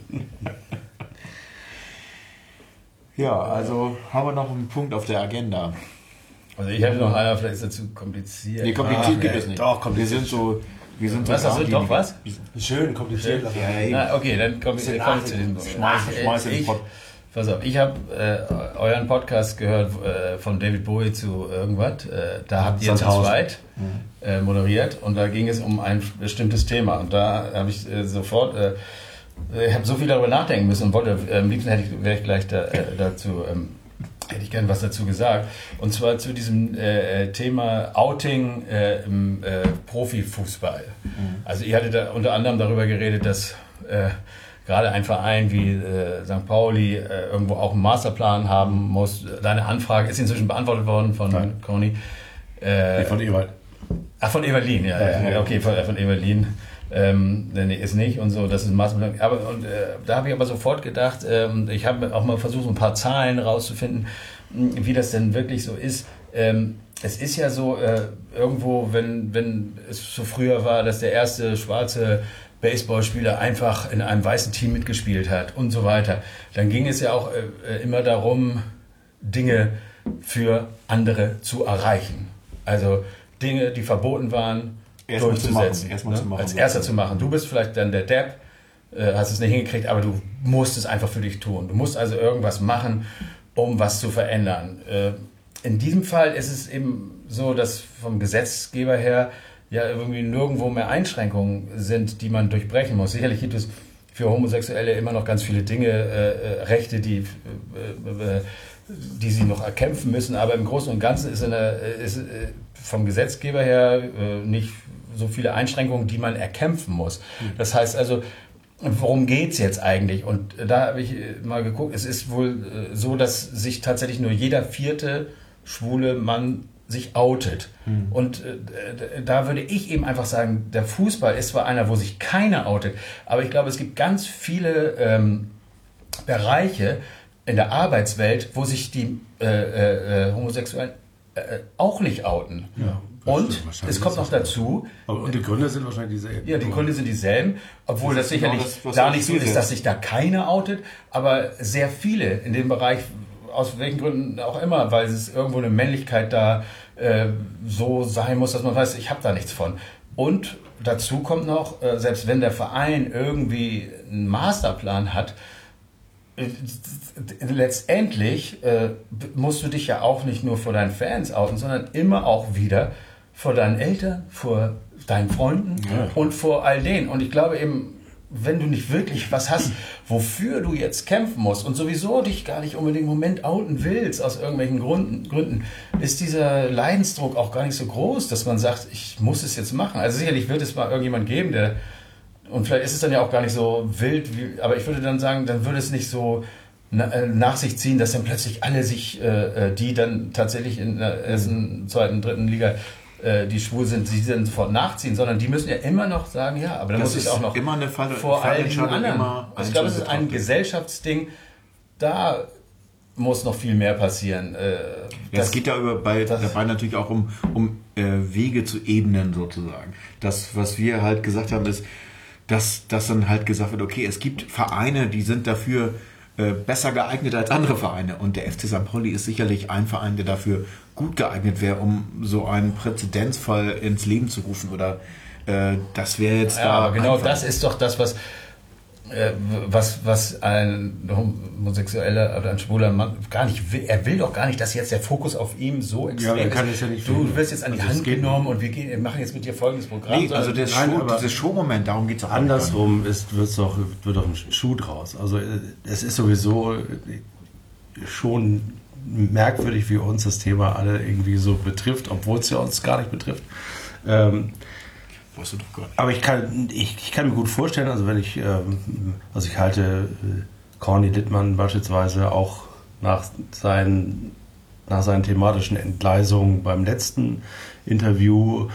Ja, also haben wir noch einen Punkt auf der Agenda. Also ich habe noch einer, vielleicht ist das zu kompliziert. Nee, kompliziert Ach, gibt nee, es nicht. doch, kompliziert. Wir sind so... Wir sind so Was, das sind doch was? Schön kompliziert. Ja, ja, eben. Na, okay, dann komme ich, komm ich zu diesem Schmeiß, schmeiß in den ich, Pott. Pass auf, ich habe äh, euren Podcast gehört äh, von David Bowie zu irgendwas. Äh, da habt ihr zu Sandhausen. zweit äh, moderiert und da ging es um ein bestimmtes Thema. Und da habe ich äh, sofort, äh, ich habe so viel darüber nachdenken müssen und wollte, äh, am liebsten hätte ich, wäre ich gleich da, äh, dazu, ähm, hätte ich gern was dazu gesagt. Und zwar zu diesem äh, Thema Outing äh, im äh, Profifußball. Mhm. Also ihr hattet da unter anderem darüber geredet, dass äh, gerade ein Verein wie äh, Sankt Pauli äh, irgendwo auch einen Masterplan haben muss. Deine Anfrage ist inzwischen beantwortet worden von Nein. Conny. Äh, Von Ewald. ach, von Evelyn, ja, Ja, ja, ja. okay, von, von Evelyn. Ähm, nee, ist nicht und so, das ist ein Masterplan. Aber und, äh, da habe ich aber sofort gedacht, ähm, ich habe auch mal versucht, so ein paar Zahlen rauszufinden, mh, wie das denn wirklich so ist. Ähm, es ist ja so, äh, irgendwo, wenn, wenn es so früher war, dass der erste schwarze Baseballspieler einfach in einem weißen Team mitgespielt hat und so weiter, dann ging es ja auch äh, immer darum, Dinge für andere zu erreichen. Also Dinge, die verboten waren, Erstmal zu durchzusetzen. machen, erstmal ne? zu machen. Als erster zu machen. Du bist vielleicht dann der Depp, äh, hast es nicht hingekriegt, aber du musst es einfach für dich tun. Du musst also irgendwas machen, um was zu verändern. Äh, in diesem Fall ist es eben so, dass vom Gesetzgeber her ja irgendwie nirgendwo mehr Einschränkungen sind, die man durchbrechen muss. Sicherlich gibt es für Homosexuelle immer noch ganz viele Dinge, äh, äh, Rechte, die, äh, äh, die sie noch erkämpfen müssen, aber im Großen und Ganzen ist, eine, ist äh, vom Gesetzgeber her äh, nicht so viele Einschränkungen, die man erkämpfen muss. Das heißt also, worum geht's jetzt eigentlich? Und da habe ich mal geguckt, es ist wohl äh, so, dass sich tatsächlich nur jeder vierte schwule Mann sich outet. Mhm. Und äh, da würde ich eben einfach sagen, der Fußball ist zwar einer, wo sich keiner outet, aber ich glaube, es gibt ganz viele ähm, Bereiche in der Arbeitswelt, wo sich die äh, äh, Homosexuellen äh, auch nicht outen. Ja, und wahrscheinlich es kommt ist noch das dazu, Aber, und die Gründe sind wahrscheinlich dieselben. ja, die Gründe sind dieselben, obwohl das, Das ist genau sicherlich das, was gar auch nicht so viel ist, ist. dass sich da keiner outet, aber sehr viele in dem Bereich, aus welchen Gründen auch immer, weil es irgendwo eine Männlichkeit da äh, so sein muss, dass man weiß, ich habe da nichts von. Und dazu kommt noch, äh, selbst wenn der Verein irgendwie einen Masterplan hat, äh, letztendlich äh, musst du dich ja auch nicht nur vor deinen Fans outen, sondern immer auch wieder vor deinen Eltern, vor deinen Freunden Ja. und vor all denen. Und ich glaube eben, wenn du nicht wirklich was hast, wofür du jetzt kämpfen musst und sowieso dich gar nicht unbedingt im Moment outen willst, aus irgendwelchen Gründen, Gründen, ist dieser Leidensdruck auch gar nicht so groß, dass man sagt, ich muss es jetzt machen. Also sicherlich wird es mal irgendjemand geben, der, und vielleicht ist es dann ja auch gar nicht so wild, wie, aber ich würde dann sagen, dann würde es nicht so na, äh, nach sich ziehen, dass dann plötzlich alle sich, äh, die dann tatsächlich in der ersten, zweiten, dritten Liga, äh, die schwul sind, sie dann sofort nachziehen, sondern die müssen ja immer noch sagen, ja, aber dann Das muss ich ist auch noch immer eine Fall- vor all diesen Fallentscheidung anderen. immer Also ich glaube, es ist ein einzeln Gesellschaftsding, da muss noch viel mehr passieren. Äh, Ja, das- es geht ja über, bei, das- dabei natürlich auch um, um äh, Wege zu ebnen sozusagen. Das, was wir halt gesagt haben, ist, dass, dass dann halt gesagt wird, okay, es gibt Vereine, die sind dafür äh, besser geeignet als andere Vereine. Und der F C Sankt Pauli ist sicherlich ein Verein, der dafür gut geeignet wäre, um so einen Präzedenzfall ins Leben zu rufen. Oder äh, das wäre jetzt Ja, da. aber genau einfach- das ist doch das, was, äh, was, was ein Homosexueller oder ein schwuler Mann gar nicht will. Er will doch gar nicht, dass jetzt der Fokus auf ihm so extrem er kann ist. es ja nicht Du finden. wirst jetzt an die Also es Hand geht genommen und wir, gehen, wir machen jetzt mit dir folgendes Programm. Nee, also der Nein, Show, aber- dieses Showmoment, darum geht es auch gar nicht. Andersrum ist, wird's doch, wird doch ein Schuh draus. Also äh, es ist sowieso äh, schon merkwürdig, wie uns das Thema alle irgendwie so betrifft, obwohl es ja uns gar nicht betrifft. Ähm, Weißt du doch gar nicht. aber ich kann, ich, ich kann mir gut vorstellen, also wenn ich, ähm, also ich halte äh, Corny Littmann beispielsweise auch nach seinen, nach seinen thematischen Entgleisungen beim letzten Interview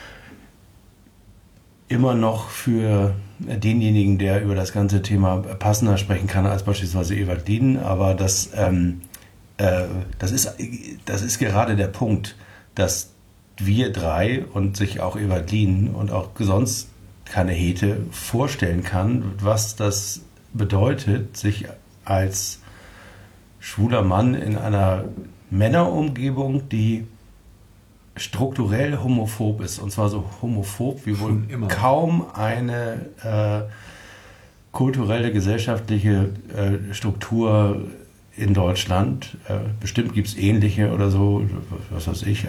immer noch für denjenigen, der über das ganze Thema passender sprechen kann als beispielsweise Ewald Lien. Aber das, ähm, äh, das, ist, das ist gerade der Punkt, dass wir drei und sich auch Ewald Lien und auch sonst keine Hete vorstellen kann, was das bedeutet, sich als schwuler Mann in einer Männerumgebung, die strukturell homophob ist, und zwar so homophob wie wohl Schon immer. kaum eine äh, kulturelle, gesellschaftliche äh, Struktur in Deutschland. Äh, bestimmt gibt es ähnliche oder so, was weiß ich. Äh,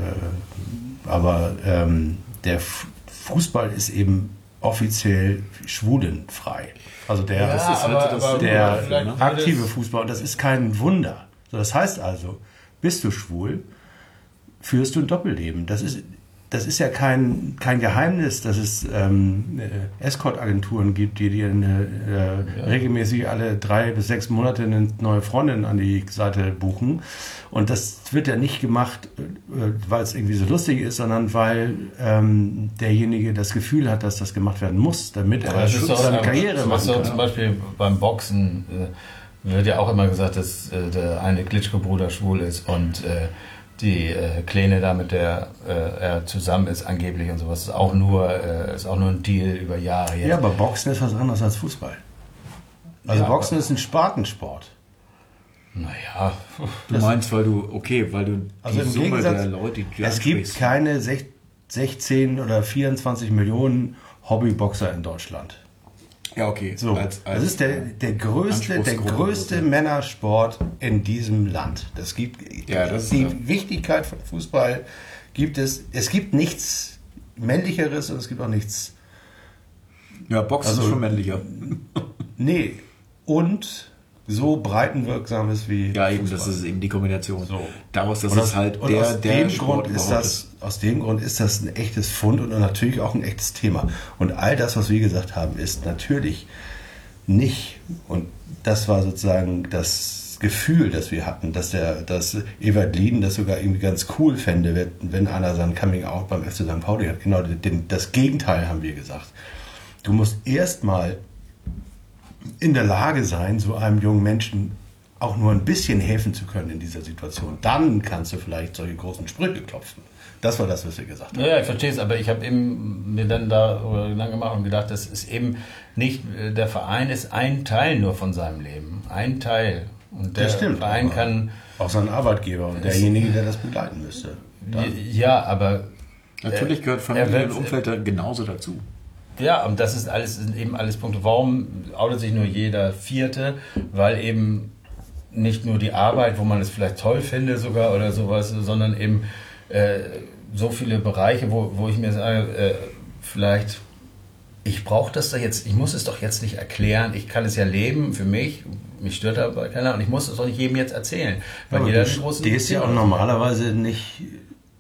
aber ähm, der F- Fußball ist eben offiziell schwulenfrei. Also der, Ja, das ist aber- das aber der vielleicht würde aktive es- Fußball, und das ist kein Wunder. So, das heißt also, bist du schwul, führst du ein Doppelleben. Das ist, das ist ja kein, kein Geheimnis, dass es ähm, äh, Escort-Agenturen gibt, die dir eine, äh, regelmäßig alle drei bis sechs Monate eine neue Freundin an die Seite buchen. Und das wird ja nicht gemacht, äh, weil es irgendwie so lustig ist, sondern weil ähm, derjenige das Gefühl hat, dass das gemacht werden muss, damit Aber er das ist doch, seine aber Karriere zum, machen so, kann. zum Beispiel beim Boxen äh, wird ja auch immer gesagt, dass äh, der eine Klitschko-Bruder schwul ist und äh, die äh, Kleine da, mit der äh, er zusammen ist, angeblich und sowas, ist auch nur, äh, ist auch nur ein Deal über Jahre jetzt. Ja, aber Boxen ist was anderes als Fußball. Also Ja, Boxen ist ein Spartensport. Naja, Du meinst, weil du, okay, weil du Also die im Summe Gegensatz, der Leute, die du es gibt ansprichst- keine sech- sechzehn oder vierundzwanzig Millionen Hobbyboxer in Deutschland. Ja, okay. So, Als- als, das ist der, der größte, der Anspruchsgruppe größte sozusagen. Männersport in diesem Land. Das gibt Ja, das ist die ja. Wichtigkeit von Fußball gibt es. Es gibt nichts männlicheres und es gibt auch nichts. Ja, Boxen Also- ist schon männlicher. Nee, und so breitenwirksames wie Ja, eben, Fußball. das ist eben die Kombination. So. Daraus, das Und ist aus- halt und der, aus der dem Sport Grund ist überhaupt das, aus dem Grund ist das ein echtes Fund und natürlich auch ein echtes Thema. Und all das, was wir gesagt haben, ist natürlich nicht, und das war sozusagen das Gefühl, das wir hatten, dass der, dass Ewald Lien das sogar irgendwie ganz cool fände, wenn- wenn einer sein Coming Out beim F C Sankt Pauli hat. Genau, den, das Gegenteil haben wir gesagt. Du musst erstmal in der Lage sein, so einem jungen Menschen auch nur ein bisschen helfen zu können in dieser Situation. Dann kannst du vielleicht solche großen Sprüche klopfen. Das war das, was wir gesagt haben. ja, ich verstehe es, aber ich habe eben mir dann darüber Gedanken gemacht und gedacht, das ist eben nicht, äh, der Verein ist ein Teil nur von seinem Leben. Ein Teil. Und der Das stimmt, Verein aber kann, Auch sein Arbeitgeber und derjenige, der das begleiten müsste. Dann. ja, aber Natürlich gehört er Familie wird- und Umfeld da genauso dazu. ja, und das ist alles, sind eben alles Punkte. Warum outet sich nur jeder Vierte? Weil eben nicht nur die Arbeit, wo man es vielleicht toll finde sogar oder sowas, sondern eben äh, so viele Bereiche, wo, wo ich mir sage, äh, vielleicht, ich brauche das doch jetzt, ich muss es doch jetzt nicht erklären, ich kann es ja leben für mich, mich stört dabei keiner und ich muss es doch nicht jedem jetzt erzählen. Weil Aber jeder du einen großen stehst ja auch normalerweise nicht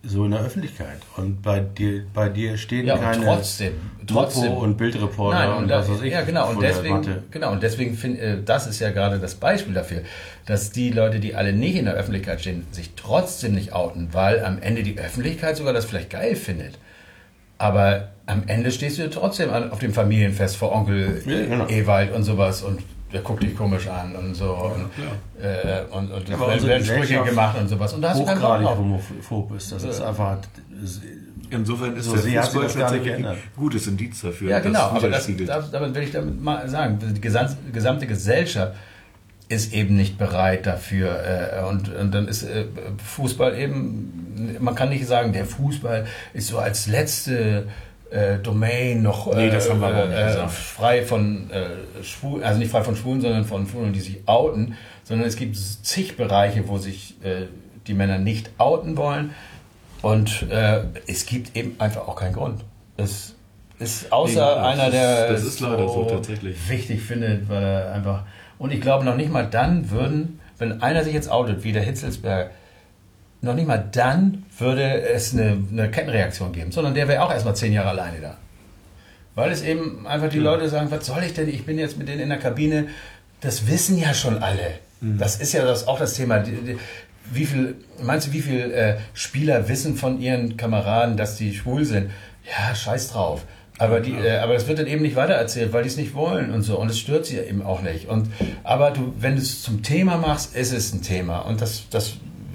so in der Öffentlichkeit. Und bei dir, bei dir stehen Ja, und keine trotzdem, trotzdem. Mopo und Bildreporter Nein, und, und da, was weiß ich. ja, genau, und von der deswegen, Warte. genau, und deswegen finde äh, das ist ja gerade das Beispiel dafür, dass die Leute, die alle nicht in der Öffentlichkeit stehen, sich trotzdem nicht outen, weil am Ende die Öffentlichkeit sogar das vielleicht geil findet. Aber am Ende stehst du trotzdem an, auf dem Familienfest vor Onkel Ja, genau. Ewald und sowas und der guckt dich komisch an und so und, äh, und, und Aber es unsere werden Sprüche Gesellschaft gemacht und sowas. Und da hast du keinen Bock Hochgradig drauf. homophob ist. Das ist einfach. Insofern ist So der sehr hat sich Fußball das gar nicht tatsächlich ein geändert. gutes Indiz dafür. Ja, genau, das aber das, widerspiegelt. das, damit will ich damit mal sagen, die gesamte, gesamte Gesellschaft ist eben nicht bereit dafür äh, und, und dann ist äh, Fußball eben, man kann nicht sagen, der Fußball ist so als letzte äh, Domain noch Nee, das haben wir aber auch nicht äh, gesagt. frei von äh, Schwulen, also nicht frei von Schwulen, sondern von Schwulen, die sich outen, sondern es gibt zig Bereiche, wo sich äh, die Männer nicht outen wollen. Und äh, es gibt eben einfach auch keinen Grund. Es ist außer Nee, das einer, ist- der das es ist leider so, tatsächlich. wichtig findet, weil er einfach. Und ich glaube, noch nicht mal dann würden, wenn einer sich jetzt outet, wie der Hitzelsberger, noch nicht mal dann würde es eine, eine Kettenreaktion geben, sondern der wäre auch erstmal zehn Jahre alleine da. Weil es eben einfach die Leute sagen, was soll ich denn, ich bin jetzt mit denen in der Kabine, das wissen ja schon alle. Das ist ja das, auch das Thema. Die, die, Wie viel, meinst du, wie viele äh, Spieler wissen von ihren Kameraden, dass die schwul sind? Ja, scheiß drauf. Aber, die, äh, aber das wird dann eben nicht weitererzählt, weil die es nicht wollen und so. Und es stört sie ja eben auch nicht. Und, aber du, wenn du es zum Thema machst, ist es ein Thema. Und das, das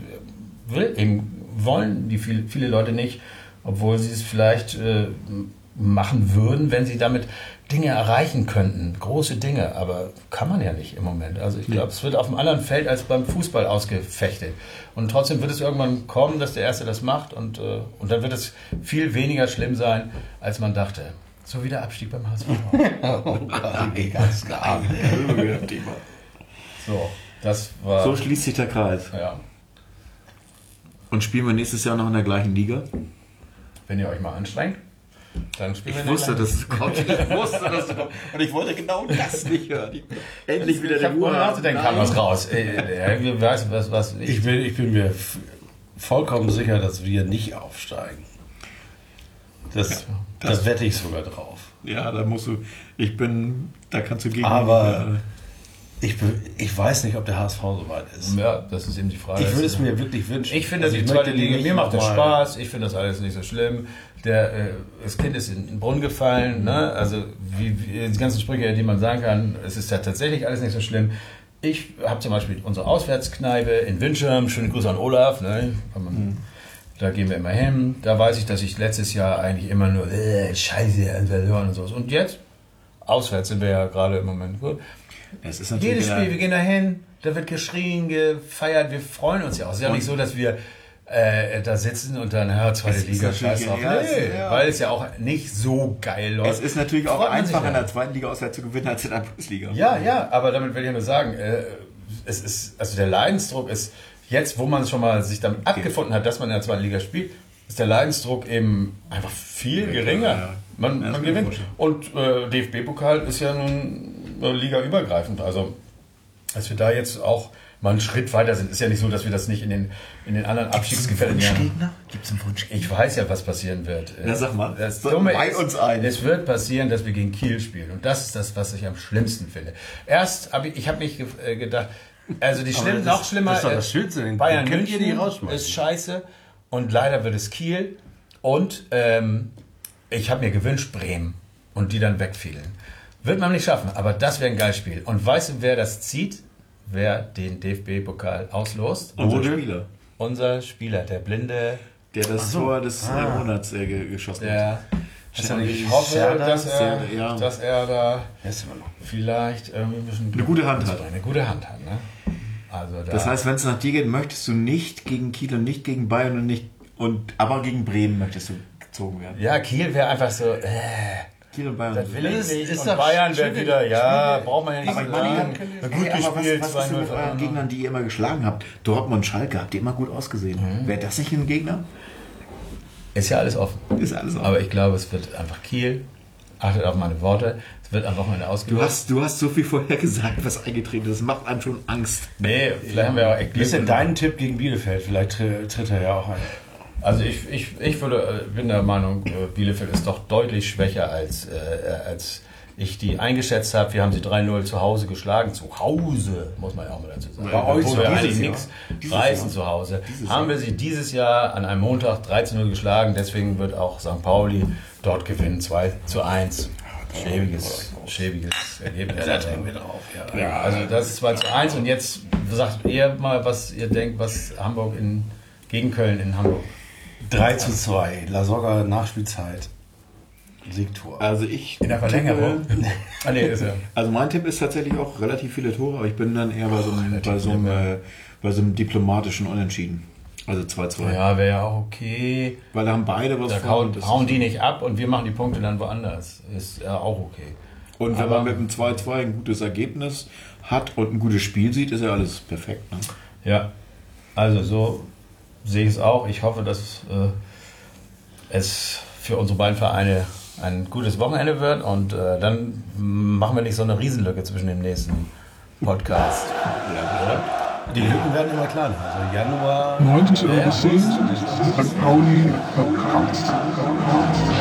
will eben, wollen die viele, viele Leute nicht, obwohl sie es vielleicht äh, machen würden, wenn sie damit Dinge erreichen könnten, große Dinge, aber kann man ja nicht im Moment. Also ich glaube, es wird auf einem anderen Feld als beim Fußball ausgefechtet. Und trotzdem wird es irgendwann kommen, dass der Erste das macht und, äh, und dann wird es viel weniger schlimm sein, als man dachte. So wie der Abstieg beim H S V. Oh Gott, ganz klar. So, das war... So schließt sich der Kreis. ja, Und spielen wir nächstes Jahr noch in der gleichen Liga? wenn ihr euch mal anstrengt, dann spielen wir Ich in der wusste, gleichen- dass es kommt. Ich wusste, dass es kommt. Und ich wollte genau das nicht hören. Endlich wieder Ich der habe ohne Ruhe. nachzudenken, kam was raus. Äh, äh, weiß, was, was Ich bin, ich bin mir f- vollkommen sicher, dass wir nicht aufsteigen. Das, das wette ich sogar drauf. Ja, da musst du. Ich bin. Da kannst du gegen. Aber ich, be- ich weiß nicht, ob der H S V so weit ist. Ja, das ist eben die Frage. Ich würde es mir wirklich wünschen. Ich finde, Also die ich zweite möchte die Liga, nicht mir macht das noch mal- Spaß, ich finde das alles nicht so schlimm. Der, äh, das Kind ist in den Brunnen gefallen, ne? Also wie, wie die ganzen Sprüche, die man sagen kann, es ist ja tatsächlich alles nicht so schlimm. Ich habe zum Beispiel unsere Auswärtskneipe in Windschirm, schöne Grüße an Olaf, ne? Kann man, Mhm. Da gehen wir immer hin. Da weiß ich, dass ich letztes Jahr eigentlich immer nur äh, Scheiße verloren und so. Und jetzt, auswärts sind wir ja gerade im Moment gut. Es ist natürlich Jedes wieder- Spiel, wir gehen da hin, da wird geschrien, gefeiert, wir freuen uns ja auch. Es ist ja Und- nicht so, dass wir äh, da sitzen und dann, ja, zweite Es ist Liga, natürlich- scheiß drauf. ja, es- Nee, ja. weil es ja auch nicht so geil läuft. Es ist natürlich auch Freut man sich einfacher in ja. der zweiten Liga auswärts zu gewinnen als in der Bundesliga. Ja, ja, aber damit will ich ja nur sagen, äh, es ist, also der Leidensdruck ist, jetzt, wo man schon mal sich damit abgefunden hat, dass man in der zweiten Liga spielt, ist der Leidensdruck eben einfach viel geringer. ja. Man, Ja, das man kann ich gewinnt. Und äh, D F B-Pokal ist ja nun äh, ligaübergreifend. Also, als wir da jetzt auch mal einen Schritt weiter sind, ist ja nicht so, dass wir das nicht in den, in den anderen Abstiegsgefährden haben. Gibt es einen Wunsch? Ich weiß ja, was passieren wird. Na, sag mal. Das So, Dumme weih ist, uns ein. es wird passieren, dass wir gegen Kiel spielen. Und das ist das, was ich am schlimmsten finde. Erst habe ich, ich habe mich ge äh, gedacht, also die schlimm, das- noch schlimmer, das ist doch das äh, Schönste, den- Bayern den könnt ihr München nicht rausschmeißen. ist scheiße und leider wird es Kiel. Und ähm, ich habe mir gewünscht Bremen und die dann wegfielen. Wird man nicht schaffen, aber das wäre ein geiles Spiel. Und weißt du, wer das zieht? Wer den D F B-Pokal auslost? Unser Oder- Spieler, Unser Spieler, der blinde, der das Tor des äh, Monats äh, ge- geschossen hat. der... Ist er nicht Ich hoffe, Serdar? dass er, Serdar, ja. dass er da Wer ist immer noch? vielleicht irgendwie ein bisschen Eine gute Hand hat. Eine gute Hand hat, ne? Also da, Das heißt, wenn es nach dir geht, möchtest du nicht gegen Kiel und nicht gegen Bayern und nicht und aber gegen Bremen möchtest du gezogen werden. ja, Kiel wäre einfach so, äh, Kiel und Bayern. das will ich Ist- nicht. ist und doch Bayern wäre schön, wieder, ja, schön. braucht man ja nicht Aber so ich meine, sagen. dann- Na, Hey, gut aber gespielt, was, was ist denn mit zwei euren null. Gegnern, die ihr immer geschlagen habt? Dortmund, Schalke, habt ihr immer gut ausgesehen. Mhm. Wäre das nicht ein Gegner? Ist ja alles offen. Ist alles offen. Aber ich glaube, es wird einfach Kiel. Achtet auf meine Worte. Es wird am Wochenende Du ausgelöst. hast, du hast so viel vorher gesagt, was eingetreten ist. Das macht einem schon Angst. Nee, vielleicht haben wir auch echt Wie ist denn Glück. dein Tipp gegen Bielefeld? Vielleicht tri- tritt er ja auch ein. Also ich, ich, ich würde, bin der Meinung, Bielefeld ist doch deutlich schwächer, als, äh, als ich die eingeschätzt habe. Wir haben sie drei null zu Hause geschlagen. Zu Hause, muss man ja auch mal dazu sagen. Bei euch Obwohl wir dieses eigentlich Jahr. nichts Dieses reißen Jahr. zu Hause. Dieses haben Jahr. wir sie dieses Jahr an einem Montag drei zu null geschlagen. Deswegen wird auch Sankt Pauli dort gewinnen. zwei zu eins. Schäbiges, schäbiges Ergebnis. Ja, da hängen wir drauf. Ja. Ja, also das ist zwei zu eins. Und jetzt sagt ihr mal, was ihr denkt, was Hamburg in, gegen Köln in Hamburg. drei zu zwei. La Soga Nachspielzeit. Siegtor. Also ich In der Verlängerung. tippe- Ah, nee, ist ja. Also mein Tipp ist tatsächlich auch relativ viele Tore, aber ich bin dann eher bei so einem, bei so einem, viele, äh, bei so einem diplomatischen Unentschieden. Also zwei zu zwei. Ja, wäre ja auch okay. Weil da haben beide was Da vor. hauen, und das hauen ist- die nicht ab und wir machen die Punkte dann woanders. Ist ja auch okay. Und wenn Aber- man mit einem zwei zu zwei ein gutes Ergebnis hat und ein gutes Spiel sieht, ist ja alles perfekt. Ne? Ja, also so sehe ich es auch. Ich hoffe, dass äh, es für unsere beiden Vereine ein gutes Wochenende wird und äh, dann machen wir nicht so eine Riesenlücke zwischen dem nächsten Podcast. Die Lücken werden immer kleiner. Also Januar. neunzehn Uhr zehn, Sankt Pauli verkratzt.